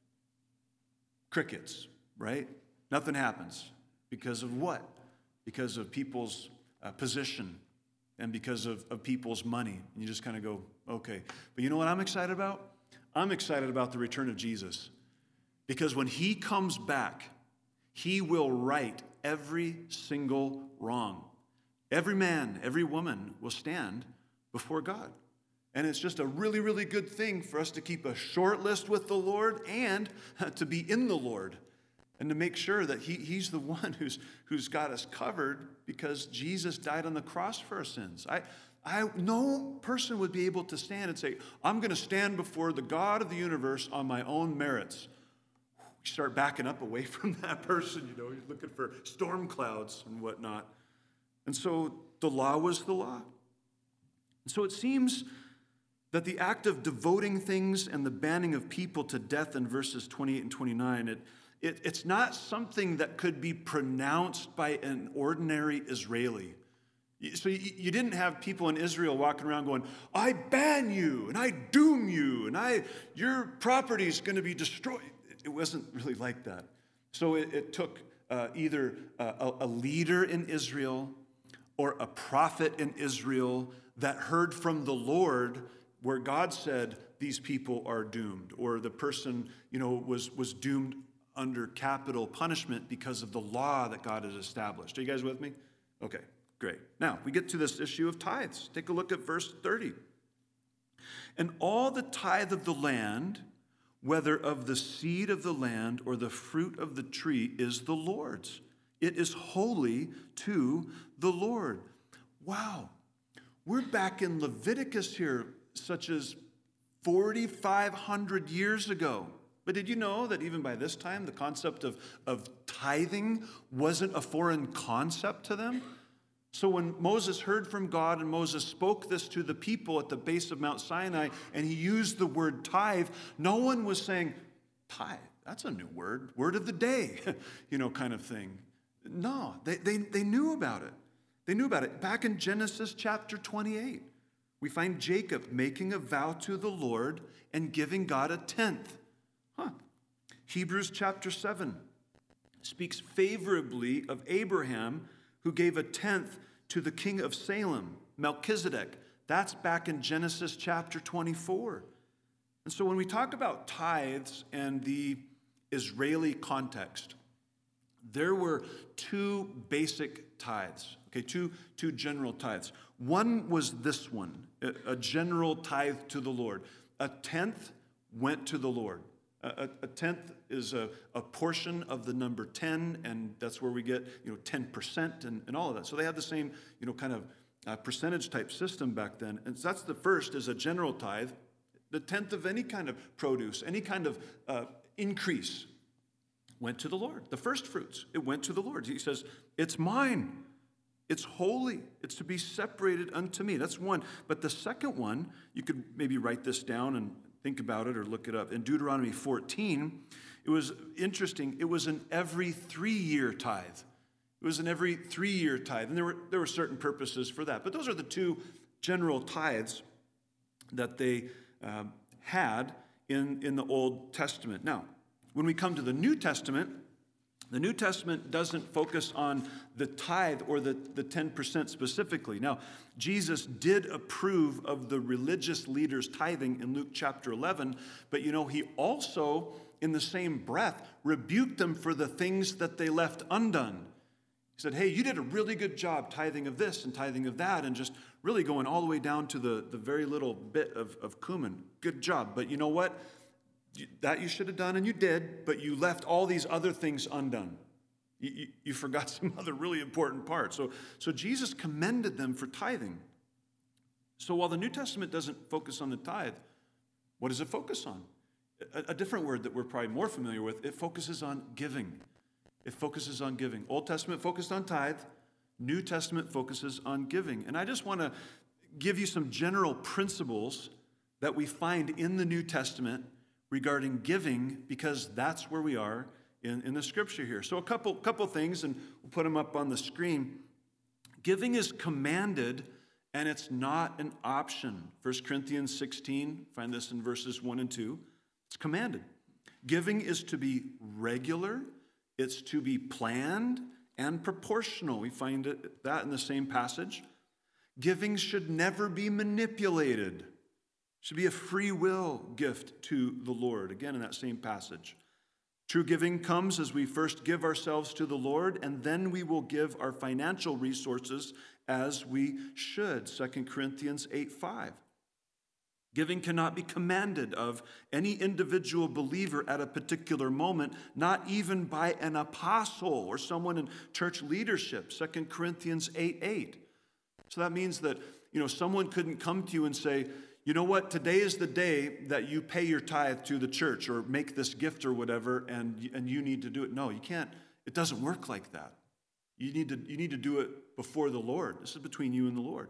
crickets, right? Nothing happens because of what? Because of people's uh, position, and because of, of people's money. And you just kind of go, okay. But you know what I'm excited about? I'm excited about the return of Jesus, because when he comes back, he will right every single wrong. Every man, every woman will stand before God. And it's just a really, really good thing for us to keep a short list with the Lord and to be in the Lord and to make sure that he, he's the one who's, who's got us covered, because Jesus died on the cross for our sins. I, I, no person would be able to stand and say, I'm going to stand before the God of the universe on my own merits. We start backing up away from that person, you know, he's looking for storm clouds and whatnot. And so the law was the law. And so it seems that the act of devoting things and the banning of people to death in verses twenty-eight and twenty-nine, it, it, it's not something that could be pronounced by an ordinary Israeli. So you, you didn't have people in Israel walking around going, I ban you, and I doom you, and I your property is going to be destroyed. It wasn't really like that. So it, it took uh, either a, a leader in Israel or a prophet in Israel that heard from the Lord, where God said these people are doomed, or the person, you know, was, was doomed under capital punishment because of the law that God has established. Are you guys with me? Okay, great. Now, we get to this issue of tithes. Take a look at verse thirty. And all the tithe of the land, whether of the seed of the land or the fruit of the tree, is the Lord's. It is holy to the Lord. Wow. We're back in Leviticus here, such as forty-five hundred years ago. But did you know that even by this time, the concept of, of tithing wasn't a foreign concept to them? So when Moses heard from God and Moses spoke this to the people at the base of Mount Sinai, and he used the word tithe, no one was saying, tithe, that's a new word, word of the day, you know, kind of thing. No, they, they, they knew about it. They knew about it. Back in Genesis chapter twenty-eight, we find Jacob making a vow to the Lord and giving God a tenth. Huh. Hebrews chapter seven speaks favorably of Abraham, who gave a tenth to the king of Salem, Melchizedek. That's back in Genesis chapter twenty-four. And so when we talk about tithes and the Israeli context, there were two basic tithes, okay, two, two general tithes. One was this one, a, a general tithe to the Lord. A tenth went to the Lord. A, a tenth is a, a portion of the number ten, and that's where we get, you know, ten percent and, and all of that. So they had the same, you know, kind of uh, percentage type system back then. And so that's the first, is a general tithe. The tenth of any kind of produce, any kind of uh, increase went to the Lord. The first fruits, it went to the Lord. He says, it's mine. It's holy. It's to be separated unto me. That's one. But the second one, you could maybe write this down and think about it or look it up. In Deuteronomy fourteen, it was interesting. It was an every three-year tithe. It was an every three-year tithe. And there were, there were certain purposes for that. But those are the two general tithes that they uh, had in, in the Old Testament. Now, when we come to the New Testament, the New Testament doesn't focus on the tithe or the, the ten percent specifically. Now, Jesus did approve of the religious leaders' tithing in Luke chapter eleven, but you know, he also, in the same breath, rebuked them for the things that they left undone. He said, hey, you did a really good job tithing of this and tithing of that, and just really going all the way down to the, the very little bit of, of cumin. Good job. But you know what? That you should have done, and you did, but you left all these other things undone. You, you, you forgot some other really important parts. So, so Jesus commended them for tithing. So while the New Testament doesn't focus on the tithe, what does it focus on? A, a different word that we're probably more familiar with, it focuses on giving. It focuses on giving. Old Testament focused on tithe. New Testament focuses on giving. And I just want to give you some general principles that we find in the New Testament regarding giving, because that's where we are in, in the scripture here. So a couple, couple things, and we'll put them up on the screen. Giving is commanded, and it's not an option. First Corinthians sixteen, find this in verses one and two. It's commanded. Giving is to be regular, it's to be planned and proportional. We find it, that in the same passage. Giving should never be manipulated. It should be a free will gift to the Lord. Again, in that same passage. True giving comes as we first give ourselves to the Lord, and then we will give our financial resources as we should. Second Corinthians eight five. Giving cannot be commanded of any individual believer at a particular moment, not even by an apostle or someone in church leadership. Second Corinthians eight eight. So that means that, you know, someone couldn't come to you and say, you know what, today is the day that you pay your tithe to the church or make this gift or whatever, and, and you need to do it. No, you can't. It doesn't work like that. You need to, you need to do it before the Lord. This is between you and the Lord.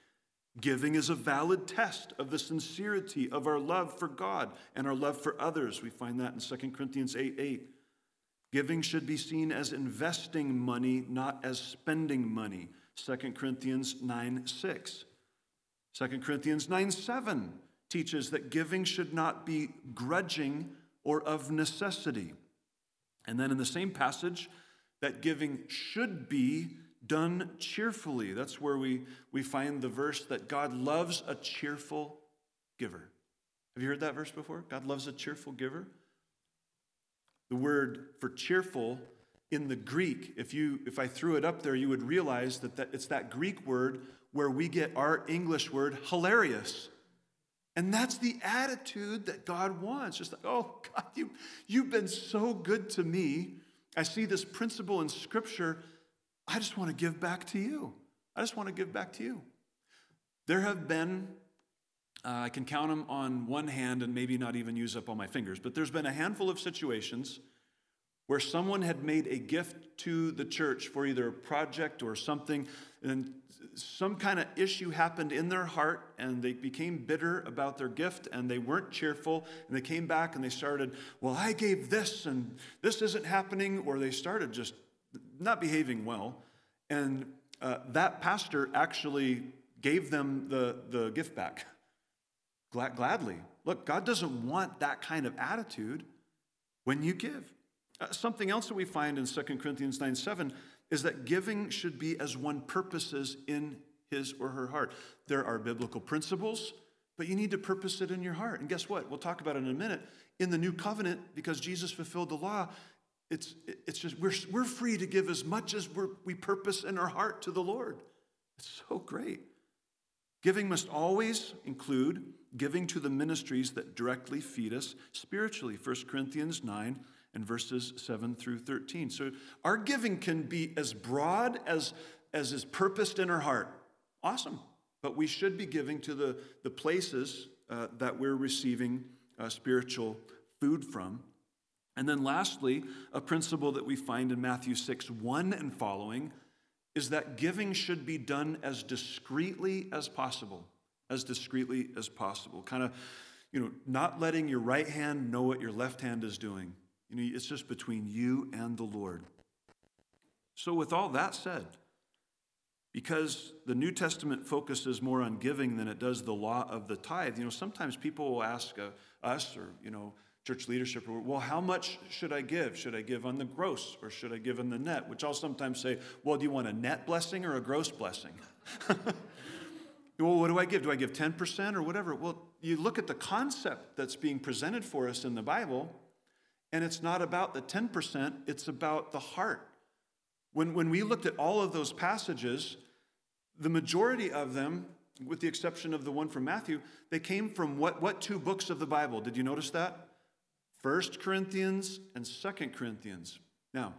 Giving is a valid test of the sincerity of our love for God and our love for others. We find that in Second Corinthians eight eight. Giving should be seen as investing money, not as spending money. Second Corinthians nine six. Second Corinthians nine seven teaches that giving should not be grudging or of necessity. And then in the same passage, that giving should be done cheerfully. That's where we, we find the verse that God loves a cheerful giver. Have you heard that verse before? God loves a cheerful giver. The word for cheerful in the Greek, if you if I threw it up there, you would realize that, that it's that Greek word where we get our English word hilarious. And that's the attitude that God wants. Just like, oh, God, you, you've been so good to me. I see this principle in Scripture. I just want to give back to you. I just want to give back to you. There have been, uh, I can count them on one hand and maybe not even use up all my fingers, but there's been a handful of situations where someone had made a gift to the church for either a project or something, and some kind of issue happened in their heart, and they became bitter about their gift, and they weren't cheerful, and they came back and they started, well, I gave this, and this isn't happening, or they started just not behaving well, and uh, that pastor actually gave them the, the gift back, Glad, gladly. Look, God doesn't want that kind of attitude when you give. Uh, something else that we find in Second Corinthians nine seven is that giving should be as one purposes in his or her heart. There are biblical principles, but you need to purpose it in your heart. And guess what? We'll talk about it in a minute. In the new covenant, because Jesus fulfilled the law, it's it's just we're we're free to give as much as we're, we purpose in our heart to the Lord. It's so great. Giving must always include giving to the ministries that directly feed us spiritually. First Corinthians nine and verses seven through thirteen. So our giving can be as broad as, as is purposed in our heart. Awesome. But we should be giving to the, the places uh, that we're receiving uh, spiritual food from. And then lastly, a principle that we find in Matthew six one and following is that giving should be done as discreetly as possible. As discreetly as possible. Kind of, you know, not letting your right hand know what your left hand is doing. You know, it's just between you and the Lord. So with all that said, because the New Testament focuses more on giving than it does the law of the tithe, you know, sometimes people will ask uh, us or, you know, church leadership, well, how much should I give? Should I give on the gross or should I give on the net? Which I'll sometimes say, well, do you want a net blessing or a gross blessing? Well, what do I give? Do I give ten percent or whatever? Well, you look at the concept that's being presented for us in the Bible, and it's not about the ten percent, it's about the heart. When, when we looked at all of those passages, the majority of them, with the exception of the one from Matthew, they came from what, what two books of the Bible? Did you notice that? First Corinthians and Second Corinthians. Now,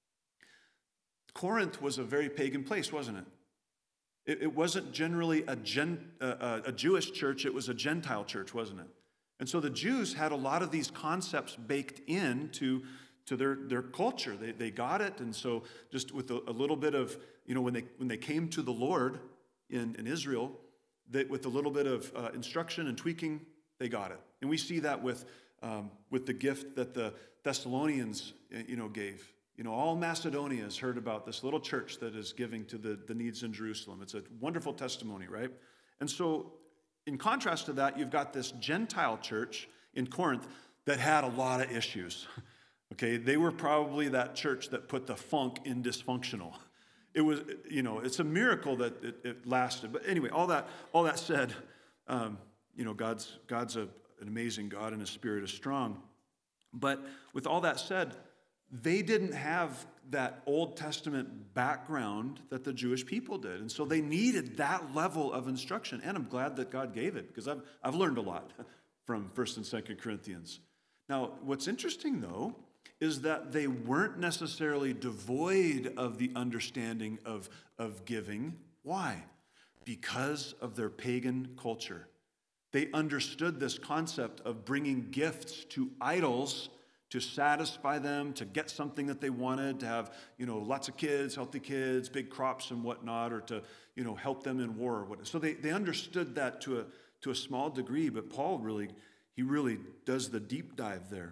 Corinth was a very pagan place, wasn't it? It, it wasn't generally a, gen, uh, a Jewish church, it was a Gentile church, wasn't it? And so the Jews had a lot of these concepts baked into to their, their culture. They, they got it. And so just with a, a little bit of, you know, when they when they came to the Lord in, in Israel, they, with a little bit of uh, instruction and tweaking, they got it. And we see that with um, with the gift that the Thessalonians, you know, gave. You know, all Macedonia has heard about this little church that is giving to the, the needs in Jerusalem. It's a wonderful testimony, right? And so in contrast to that, you've got this Gentile church in Corinth that had a lot of issues. Okay, they were probably that church that put the funk in dysfunctional. It was, you know, it's a miracle that it, it lasted. But anyway, all that all that said, um, you know, God's God's a, an amazing God and His Spirit is strong. But with all that said, they didn't have that Old Testament background that the Jewish people did. And so they needed that level of instruction. And I'm glad that God gave it, because I've, I've learned a lot from First and Second Corinthians. Now, what's interesting, though, is that they weren't necessarily devoid of the understanding of, of giving. Why? Because of their pagan culture. They understood this concept of bringing gifts to idols to satisfy them, to get something that they wanted, to have, you know, lots of kids, healthy kids, big crops and whatnot, or to, you know, help them in war or whatnot. So they, they understood that to a to a small degree, but Paul really, he really does the deep dive there.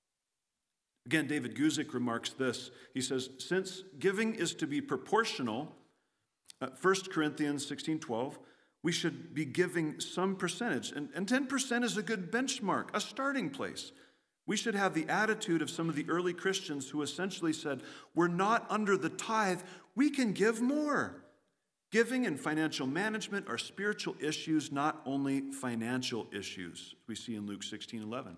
Again, David Guzik remarks this. He says, since giving is to be proportional, uh, First Corinthians sixteen twelve, we should be giving some percentage. And, and ten percent is a good benchmark, a starting place. We should have the attitude of some of the early Christians who essentially said, we're not under the tithe, we can give more. Giving and financial management are spiritual issues, not only financial issues, we see in Luke sixteen eleven.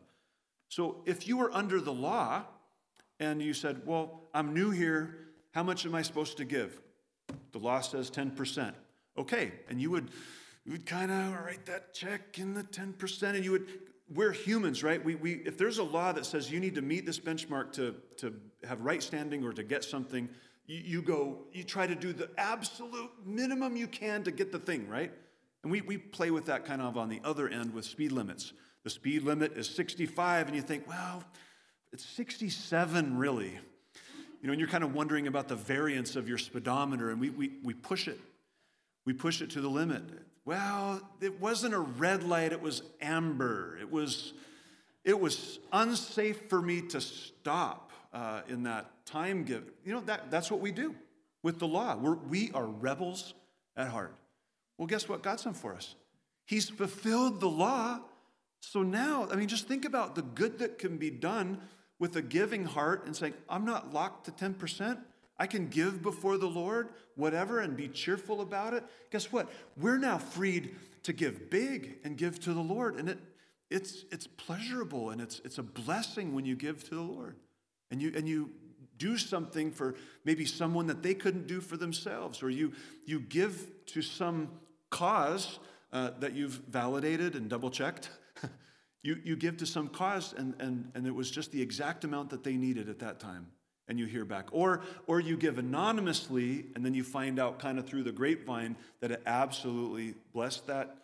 So if you were under the law and you said, well, I'm new here, how much am I supposed to give? The law says ten percent. Okay, and you would, you would kind of write that check in the ten percent, and you would... We're humans, right? We, we, if there's a law that says you need to meet this benchmark to, to have right standing or to get something, you, you go, you try to do the absolute minimum you can to get the thing, right? And we, we play with that kind of on the other end with speed limits. The speed limit is sixty-five, and you think, well, it's sixty-seven, really. You know, and you're kind of wondering about the variance of your speedometer, and we, we, we push it. We push it to the limit. Well, it wasn't a red light, it was amber. It was, it was unsafe for me to stop uh, in that time given. You know, that, that's what we do with the law. We're, we are rebels at heart. Well, guess what God's done for us? He's fulfilled the law. So now, I mean, just think about the good that can be done with a giving heart and saying, I'm not locked to ten percent. I can give before the Lord, whatever, and be cheerful about it. Guess what? We're now freed to give big and give to the Lord. And it, it's, it's pleasurable, and it's, it's a blessing when you give to the Lord. And you, and you do something for maybe someone that they couldn't do for themselves, or you, you give to some cause uh, that you've validated and double-checked. you, you give to some cause, and, and, and it was just the exact amount that they needed at that time. And you hear back. Or, or you give anonymously, and then you find out kind of through the grapevine that it absolutely blessed that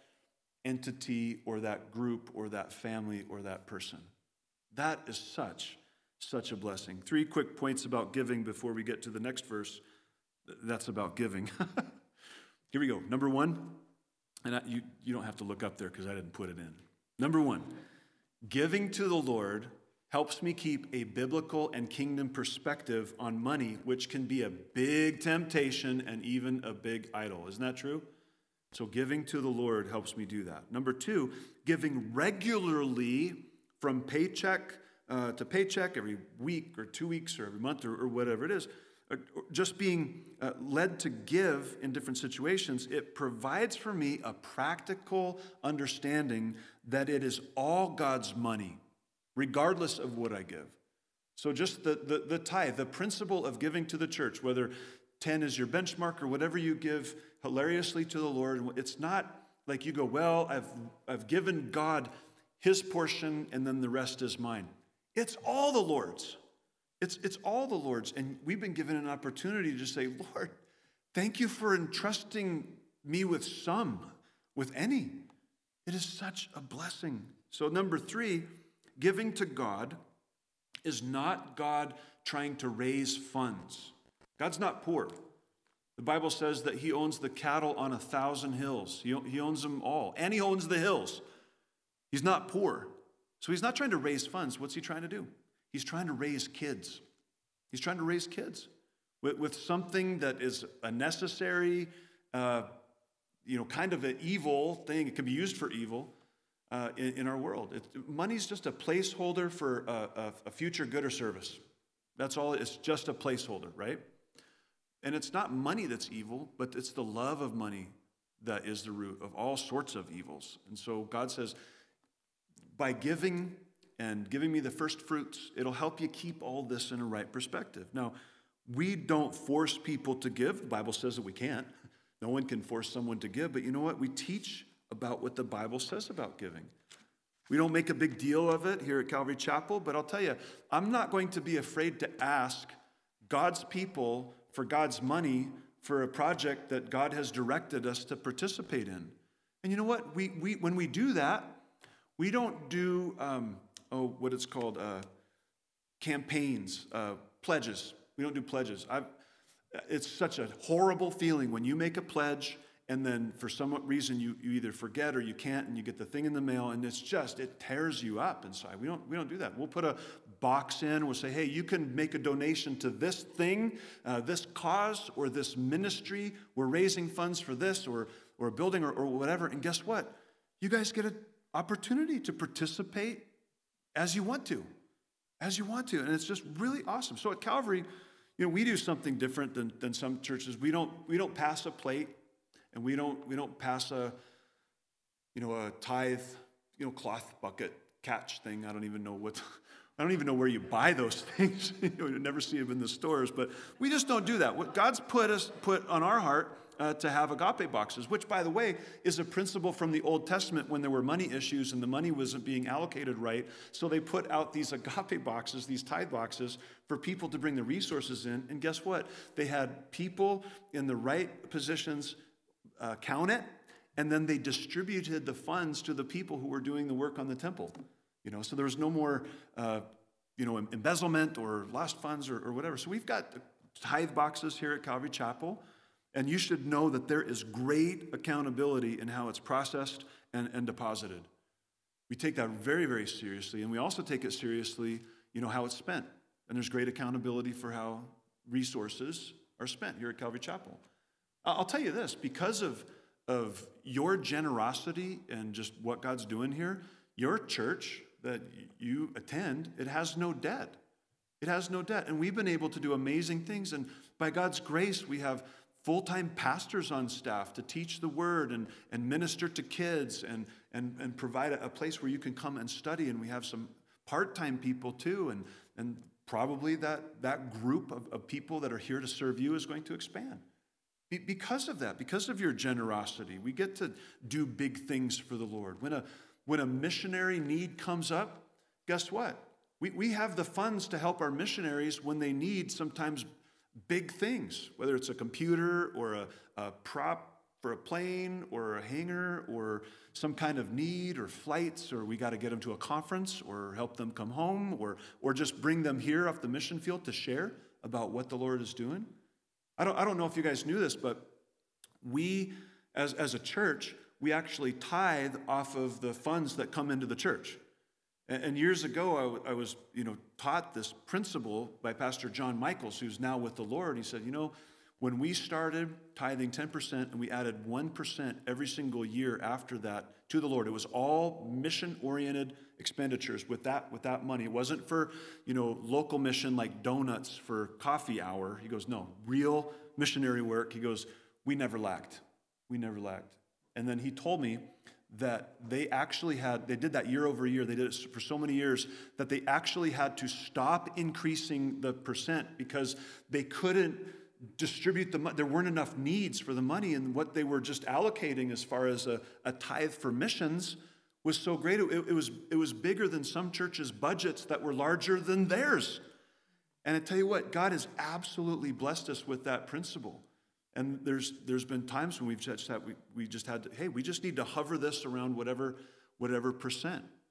entity or that group or that family or that person. That is such, such a blessing. Three quick points about giving before we get to the next verse. That's about giving. Here we go. Number one, and I, you, you don't have to look up there because I didn't put it in. Number one, giving to the Lord helps me keep a biblical and kingdom perspective on money, which can be a big temptation and even a big idol. Isn't that true? So giving to the Lord helps me do that. Number two, giving regularly from paycheck uh, to paycheck every week or two weeks or every month or, or whatever it is, or, or just being uh, led to give in different situations, it provides for me a practical understanding that it is all God's money, regardless of what I give. So just the, the, the tithe, the principle of giving to the church, whether ten is your benchmark or whatever you give hilariously to the Lord, it's not like you go, well, I've, I've given God his portion and then the rest is mine. It's all the Lord's. It's, it's all the Lord's. And we've been given an opportunity to say, Lord, thank you for entrusting me with some, with any. It is such a blessing. So number three, giving to God is not God trying to raise funds. God's not poor. The Bible says that he owns the cattle on a thousand hills. He, he owns them all, and he owns the hills. He's not poor. So he's not trying to raise funds. What's he trying to do? He's trying to raise kids. He's trying to raise kids with, with something that is a necessary, uh, you know, kind of an evil thing. It can be used for evil uh, in, in our world. It, money's just a placeholder for a, a, a future good or service. That's all. It's just a placeholder, right? And it's not money that's evil, but it's the love of money that is the root of all sorts of evils. And so God says, by giving and giving me the first fruits, it'll help you keep all this in a right perspective. Now, we don't force people to give. The Bible says that we can't. No one can force someone to give. But you know what? We teach about what the Bible says about giving. We don't make a big deal of it here at Calvary Chapel, but I'll tell you, I'm not going to be afraid to ask God's people for God's money for a project that God has directed us to participate in. And you know what? We, we when we do that, we don't do, um, oh, what it's called, uh, campaigns, uh, pledges. We don't do pledges. I've, it's such a horrible feeling when you make a pledge and then for some reason you, you either forget or you can't and you get the thing in the mail and it's just, it tears you up inside. We don't, we don't do that. We'll put a box in. We'll say, hey, you can make a donation to this thing, uh, this cause or this ministry. We're raising funds for this or, or a building or, or whatever. And guess what? You guys get an opportunity to participate as you want to, as you want to. And it's just really awesome. So at Calvary, you know, we do something different than, than some churches. We don't, we don't pass a plate. And we don't we don't pass a, you know, a tithe, you know, cloth bucket catch thing. I don't even know what, I don't even know where you buy those things. You know, you never see them in the stores. But we just don't do that. What God's put us put on our heart uh, to have agape boxes, which, by the way, is a principle from the Old Testament when there were money issues and the money wasn't being allocated right. So they put out these agape boxes, these tithe boxes, for people to bring the resources in. And guess what? They had people in the right positions Uh, count it, and then they distributed the funds to the people who were doing the work on the temple. You know, so there was no more, uh, you know, embezzlement or lost funds or, or whatever. So we've got tithe boxes here at Calvary Chapel, and you should know that there is great accountability in how it's processed and, and deposited. We take that very, very seriously, and we also take it seriously, you know, how it's spent. And there's great accountability for how resources are spent here at Calvary Chapel. I'll tell you this, because of, of your generosity and just what God's doing here, your church that you attend, it has no debt. It has no debt. And we've been able to do amazing things. And by God's grace, we have full-time pastors on staff to teach the word and, and minister to kids and, and, and provide a, a place where you can come and study. And we have some part-time people too. And, and probably that, that group of, of people that are here to serve you is going to expand. Because of that, because of your generosity, we get to do big things for the Lord. When a, when a missionary need comes up, guess what? We, we have the funds to help our missionaries when they need sometimes big things, whether it's a computer or a, a prop for a plane or a hangar or some kind of need or flights, or we got to get them to a conference or help them come home or, or just bring them here off the mission field to share about what the Lord is doing. I don't, I don't know if you guys knew this, but we, as, as a church, we actually tithe off of the funds that come into the church. And, and years ago, I, w- I was, you know, taught this principle by Pastor John Michaels, who's now with the Lord. He said, you know, when we started tithing ten percent and we added one percent every single year after that to the Lord, it was all mission-oriented expenditures with that, with that money. It wasn't for, you know, local mission like donuts for coffee hour. He goes, no, real missionary work. He goes, we never lacked. We never lacked. And then he told me that they actually had, they did that year over year. They did it for so many years that they actually had to stop increasing the percent because they couldn't distribute the money. There weren't enough needs for the money, and what they were just allocating as far as a, a tithe for missions was so great. It, it was it was bigger than some churches' budgets that were larger than theirs. And I tell you what, God has absolutely blessed us with that principle. And there's there's been times when we've just had we, we just had to, hey, we just need to hover this around whatever whatever percent.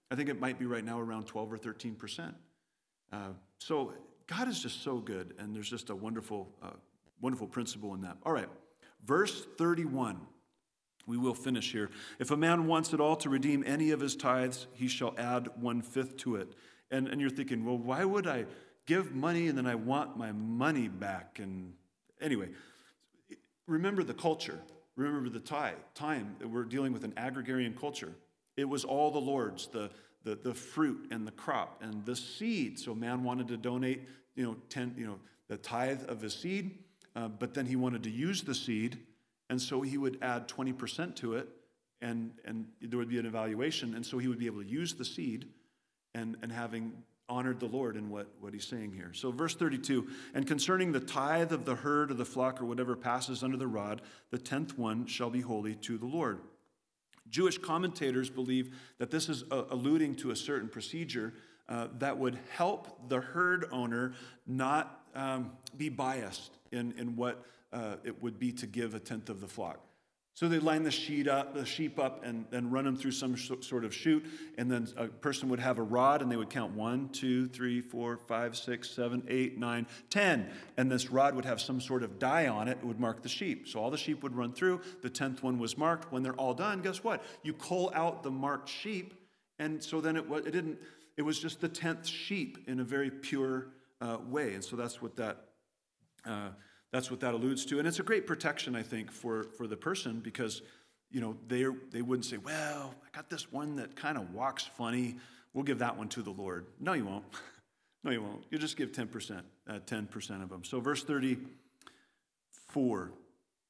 I think it might be right now around twelve or thirteen percent. Uh, so God is just so good, and there's just a wonderful, uh, wonderful principle in that. All right, verse thirty-one. We will finish here. If a man wants at all to redeem any of his tithes, he shall add one-fifth to it. And, and you're thinking, well, why would I give money and then I want my money back? And anyway, remember the culture. Remember the tithe, time that we're dealing with an agrarian culture. It was all the Lord's, the, the, the fruit and the crop and the seed. So man wanted to donate, you know, ten, you know, the tithe of his seed, uh, but then he wanted to use the seed, and so he would add twenty percent to it, and, and there would be an evaluation, and so he would be able to use the seed and, and having honored the Lord in what, what he's saying here. So verse thirty-two, and concerning the tithe of the herd or the flock or whatever passes under the rod, the tenth one shall be holy to the Lord. Jewish commentators believe that this is uh, alluding to a certain procedure uh, that would help the herd owner not um, be biased in, in what uh, it would be to give a tenth of the flock. So they line the sheep up, the sheep up, and then run them through some sort of chute, and then a person would have a rod, and they would count one, two, three, four, five, six, seven, eight, nine, ten, and this rod would have some sort of die on it. It would mark the sheep. So all the sheep would run through. The tenth one was marked. When they're all done, guess what? You cull out the marked sheep, and so then it was, it didn't. It was just the tenth sheep in a very pure uh, way, and so that's what that. Uh, That's what that alludes to. And it's a great protection, I think, for, for the person because, you know, they they wouldn't say, well, I got this one that kind of walks funny. We'll give that one to the Lord. No, you won't. No, you won't. You'll just give ten percent, uh, ten percent of them. So verse thirty-four.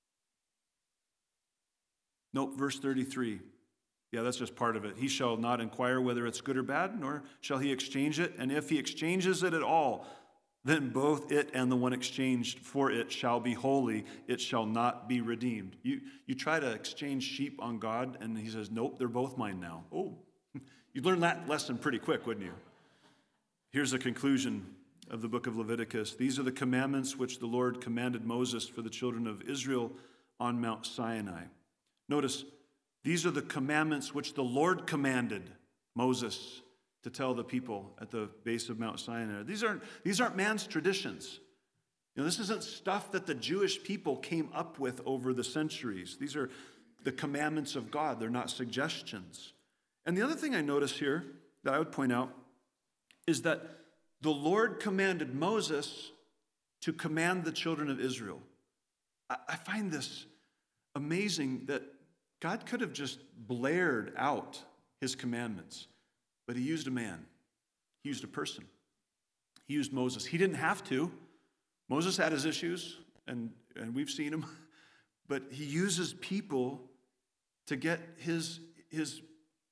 Nope, verse thirty-three. Yeah, that's just part of it. He shall not inquire whether it's good or bad, nor shall he exchange it. And if he exchanges it at all, then both it and the one exchanged for it shall be holy. It shall not be redeemed. You, you try to exchange sheep on God, and he says, nope, they're both mine now. Oh, you'd learn that lesson pretty quick, wouldn't you? Here's the conclusion of the book of Leviticus. These are the commandments which the Lord commanded Moses for the children of Israel on Mount Sinai. Notice, these are the commandments which the Lord commanded Moses to tell the people at the base of Mount Sinai. These aren't, these aren't man's traditions. You know, this isn't stuff that the Jewish people came up with over the centuries. These are the commandments of God. They're not suggestions. And the other thing I notice here that I would point out is that the Lord commanded Moses to command the children of Israel. I, I find this amazing that God could have just blared out his commandments. But he used a man. He used a person. He used Moses. He didn't have to. Moses had his issues, and, and we've seen them. But he uses people to get his, his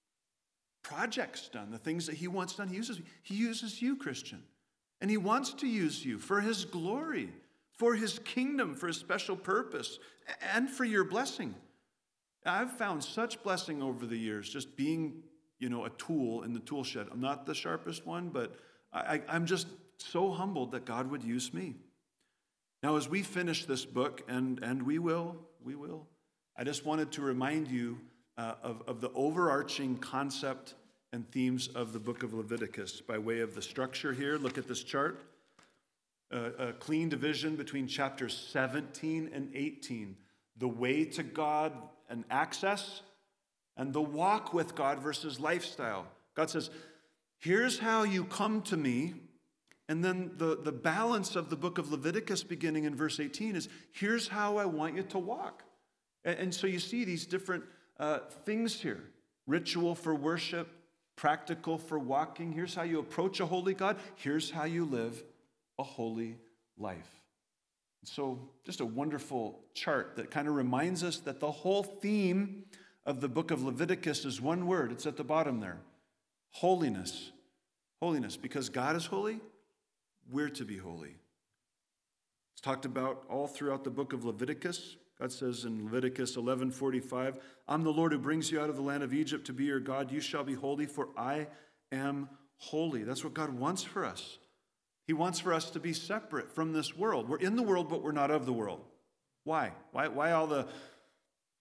projects done, the things that he wants done. He uses, he uses you, Christian. And he wants to use you for his glory, for his kingdom, for his special purpose, and for your blessing. I've found such blessing over the years just being you know, a tool in the tool shed. I'm not the sharpest one, but I, I'm just so humbled that God would use me. Now, as we finish this book, and, and we will, we will, I just wanted to remind you uh, of, of the overarching concept and themes of the book of Leviticus by way of the structure here. Look at this chart. Uh, a clean division between chapters seventeen and eighteen. The way to God and access, and the walk with God versus lifestyle. God says, here's how you come to me. And then the, the balance of the book of Leviticus beginning in verse eighteen is, here's how I want you to walk. And, and so you see these different uh, things here. Ritual for worship, practical for walking. Here's how you approach a holy God. Here's how you live a holy life. So just a wonderful chart that kind of reminds us that the whole theme of the book of Leviticus is one word. It's at the bottom there. Holiness. Holiness. Because God is holy, we're to be holy. It's talked about all throughout the book of Leviticus. God says in Leviticus eleven forty-five, I'm the Lord who brings you out of the land of Egypt to be your God. You shall be holy, for I am holy. That's what God wants for us. He wants for us to be separate from this world. We're in the world, but we're not of the world. Why? Why, why all the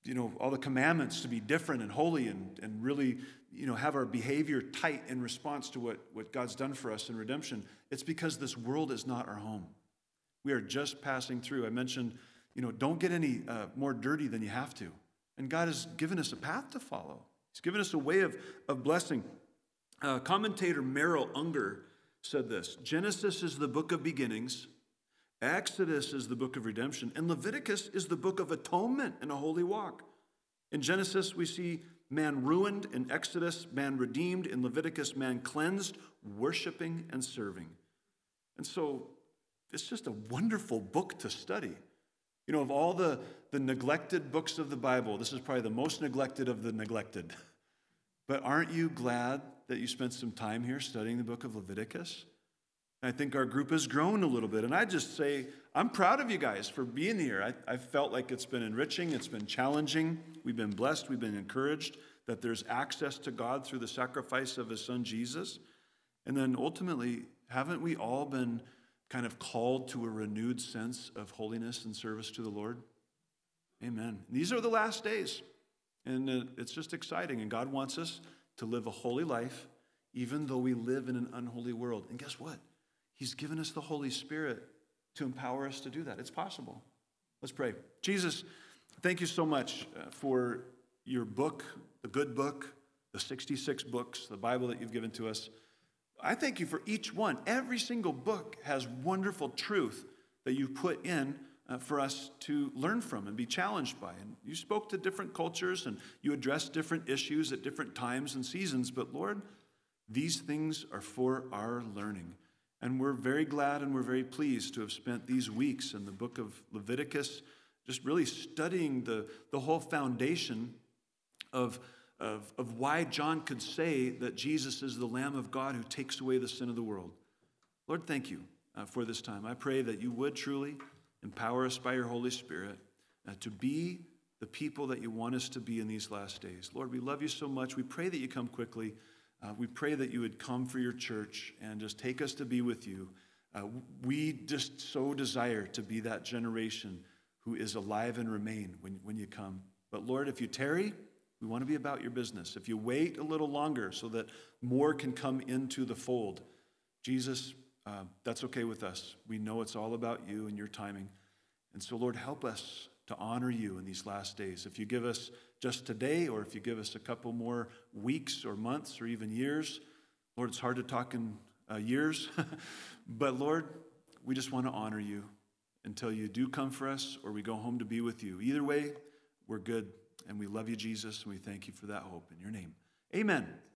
you know, all the commandments to be different and holy and, and really, you know, have our behavior tight in response to what, what God's done for us in redemption. It's because this world is not our home. We are just passing through. I mentioned, you know, don't get any uh, more dirty than you have to. And God has given us a path to follow. He's given us a way of, of blessing. Uh, commentator Merrill Unger said this: Genesis is the book of beginnings, Exodus is the book of redemption, and Leviticus is the book of atonement and a holy walk. In Genesis, we see man ruined. In Exodus, man redeemed. In Leviticus, man cleansed, worshiping and serving. And so it's just a wonderful book to study. You know, of all the, the neglected books of the Bible, this is probably the most neglected of the neglected. But aren't you glad that you spent some time here studying the book of Leviticus? And I think our group has grown a little bit. And I just say, I'm proud of you guys for being here. I, I felt like it's been enriching. It's been challenging. We've been blessed. We've been encouraged that there's access to God through the sacrifice of his son, Jesus. And then ultimately, haven't we all been kind of called to a renewed sense of holiness and service to the Lord? Amen. These are the last days. And it's just exciting. And God wants us to live a holy life, even though we live in an unholy world. And guess what? He's given us the Holy Spirit to empower us to do that. It's possible. Let's pray. Jesus, thank you so much for your book, the good book, the sixty-six books, the Bible that you've given to us. I thank you for each one. Every single book has wonderful truth that you put in uh, for us to learn from and be challenged by. And you spoke to different cultures and you addressed different issues at different times and seasons. But Lord, these things are for our learning. And we're very glad and we're very pleased to have spent these weeks in the book of Leviticus just really studying the, the whole foundation of, of, of why John could say that Jesus is the Lamb of God who takes away the sin of the world. Lord, thank you uh, for this time. I pray that you would truly empower us by your Holy Spirit uh, to be the people that you want us to be in these last days. Lord, we love you so much. We pray that you come quickly. Uh, we pray that you would come for your church and just take us to be with you. Uh, we just so desire to be that generation who is alive and remain when, when you come. But Lord, if you tarry, we want to be about your business. If you wait a little longer so that more can come into the fold, Jesus, uh, that's okay with us. We know it's all about you and your timing. And so, Lord, help us to honor you in these last days. If you give us just today, or if you give us a couple more weeks or months or even years, Lord, it's hard to talk in uh, years, but Lord, we just want to honor you until you do come for us or we go home to be with you. Either way, we're good, and we love you, Jesus, and we thank you for that hope in your name. Amen.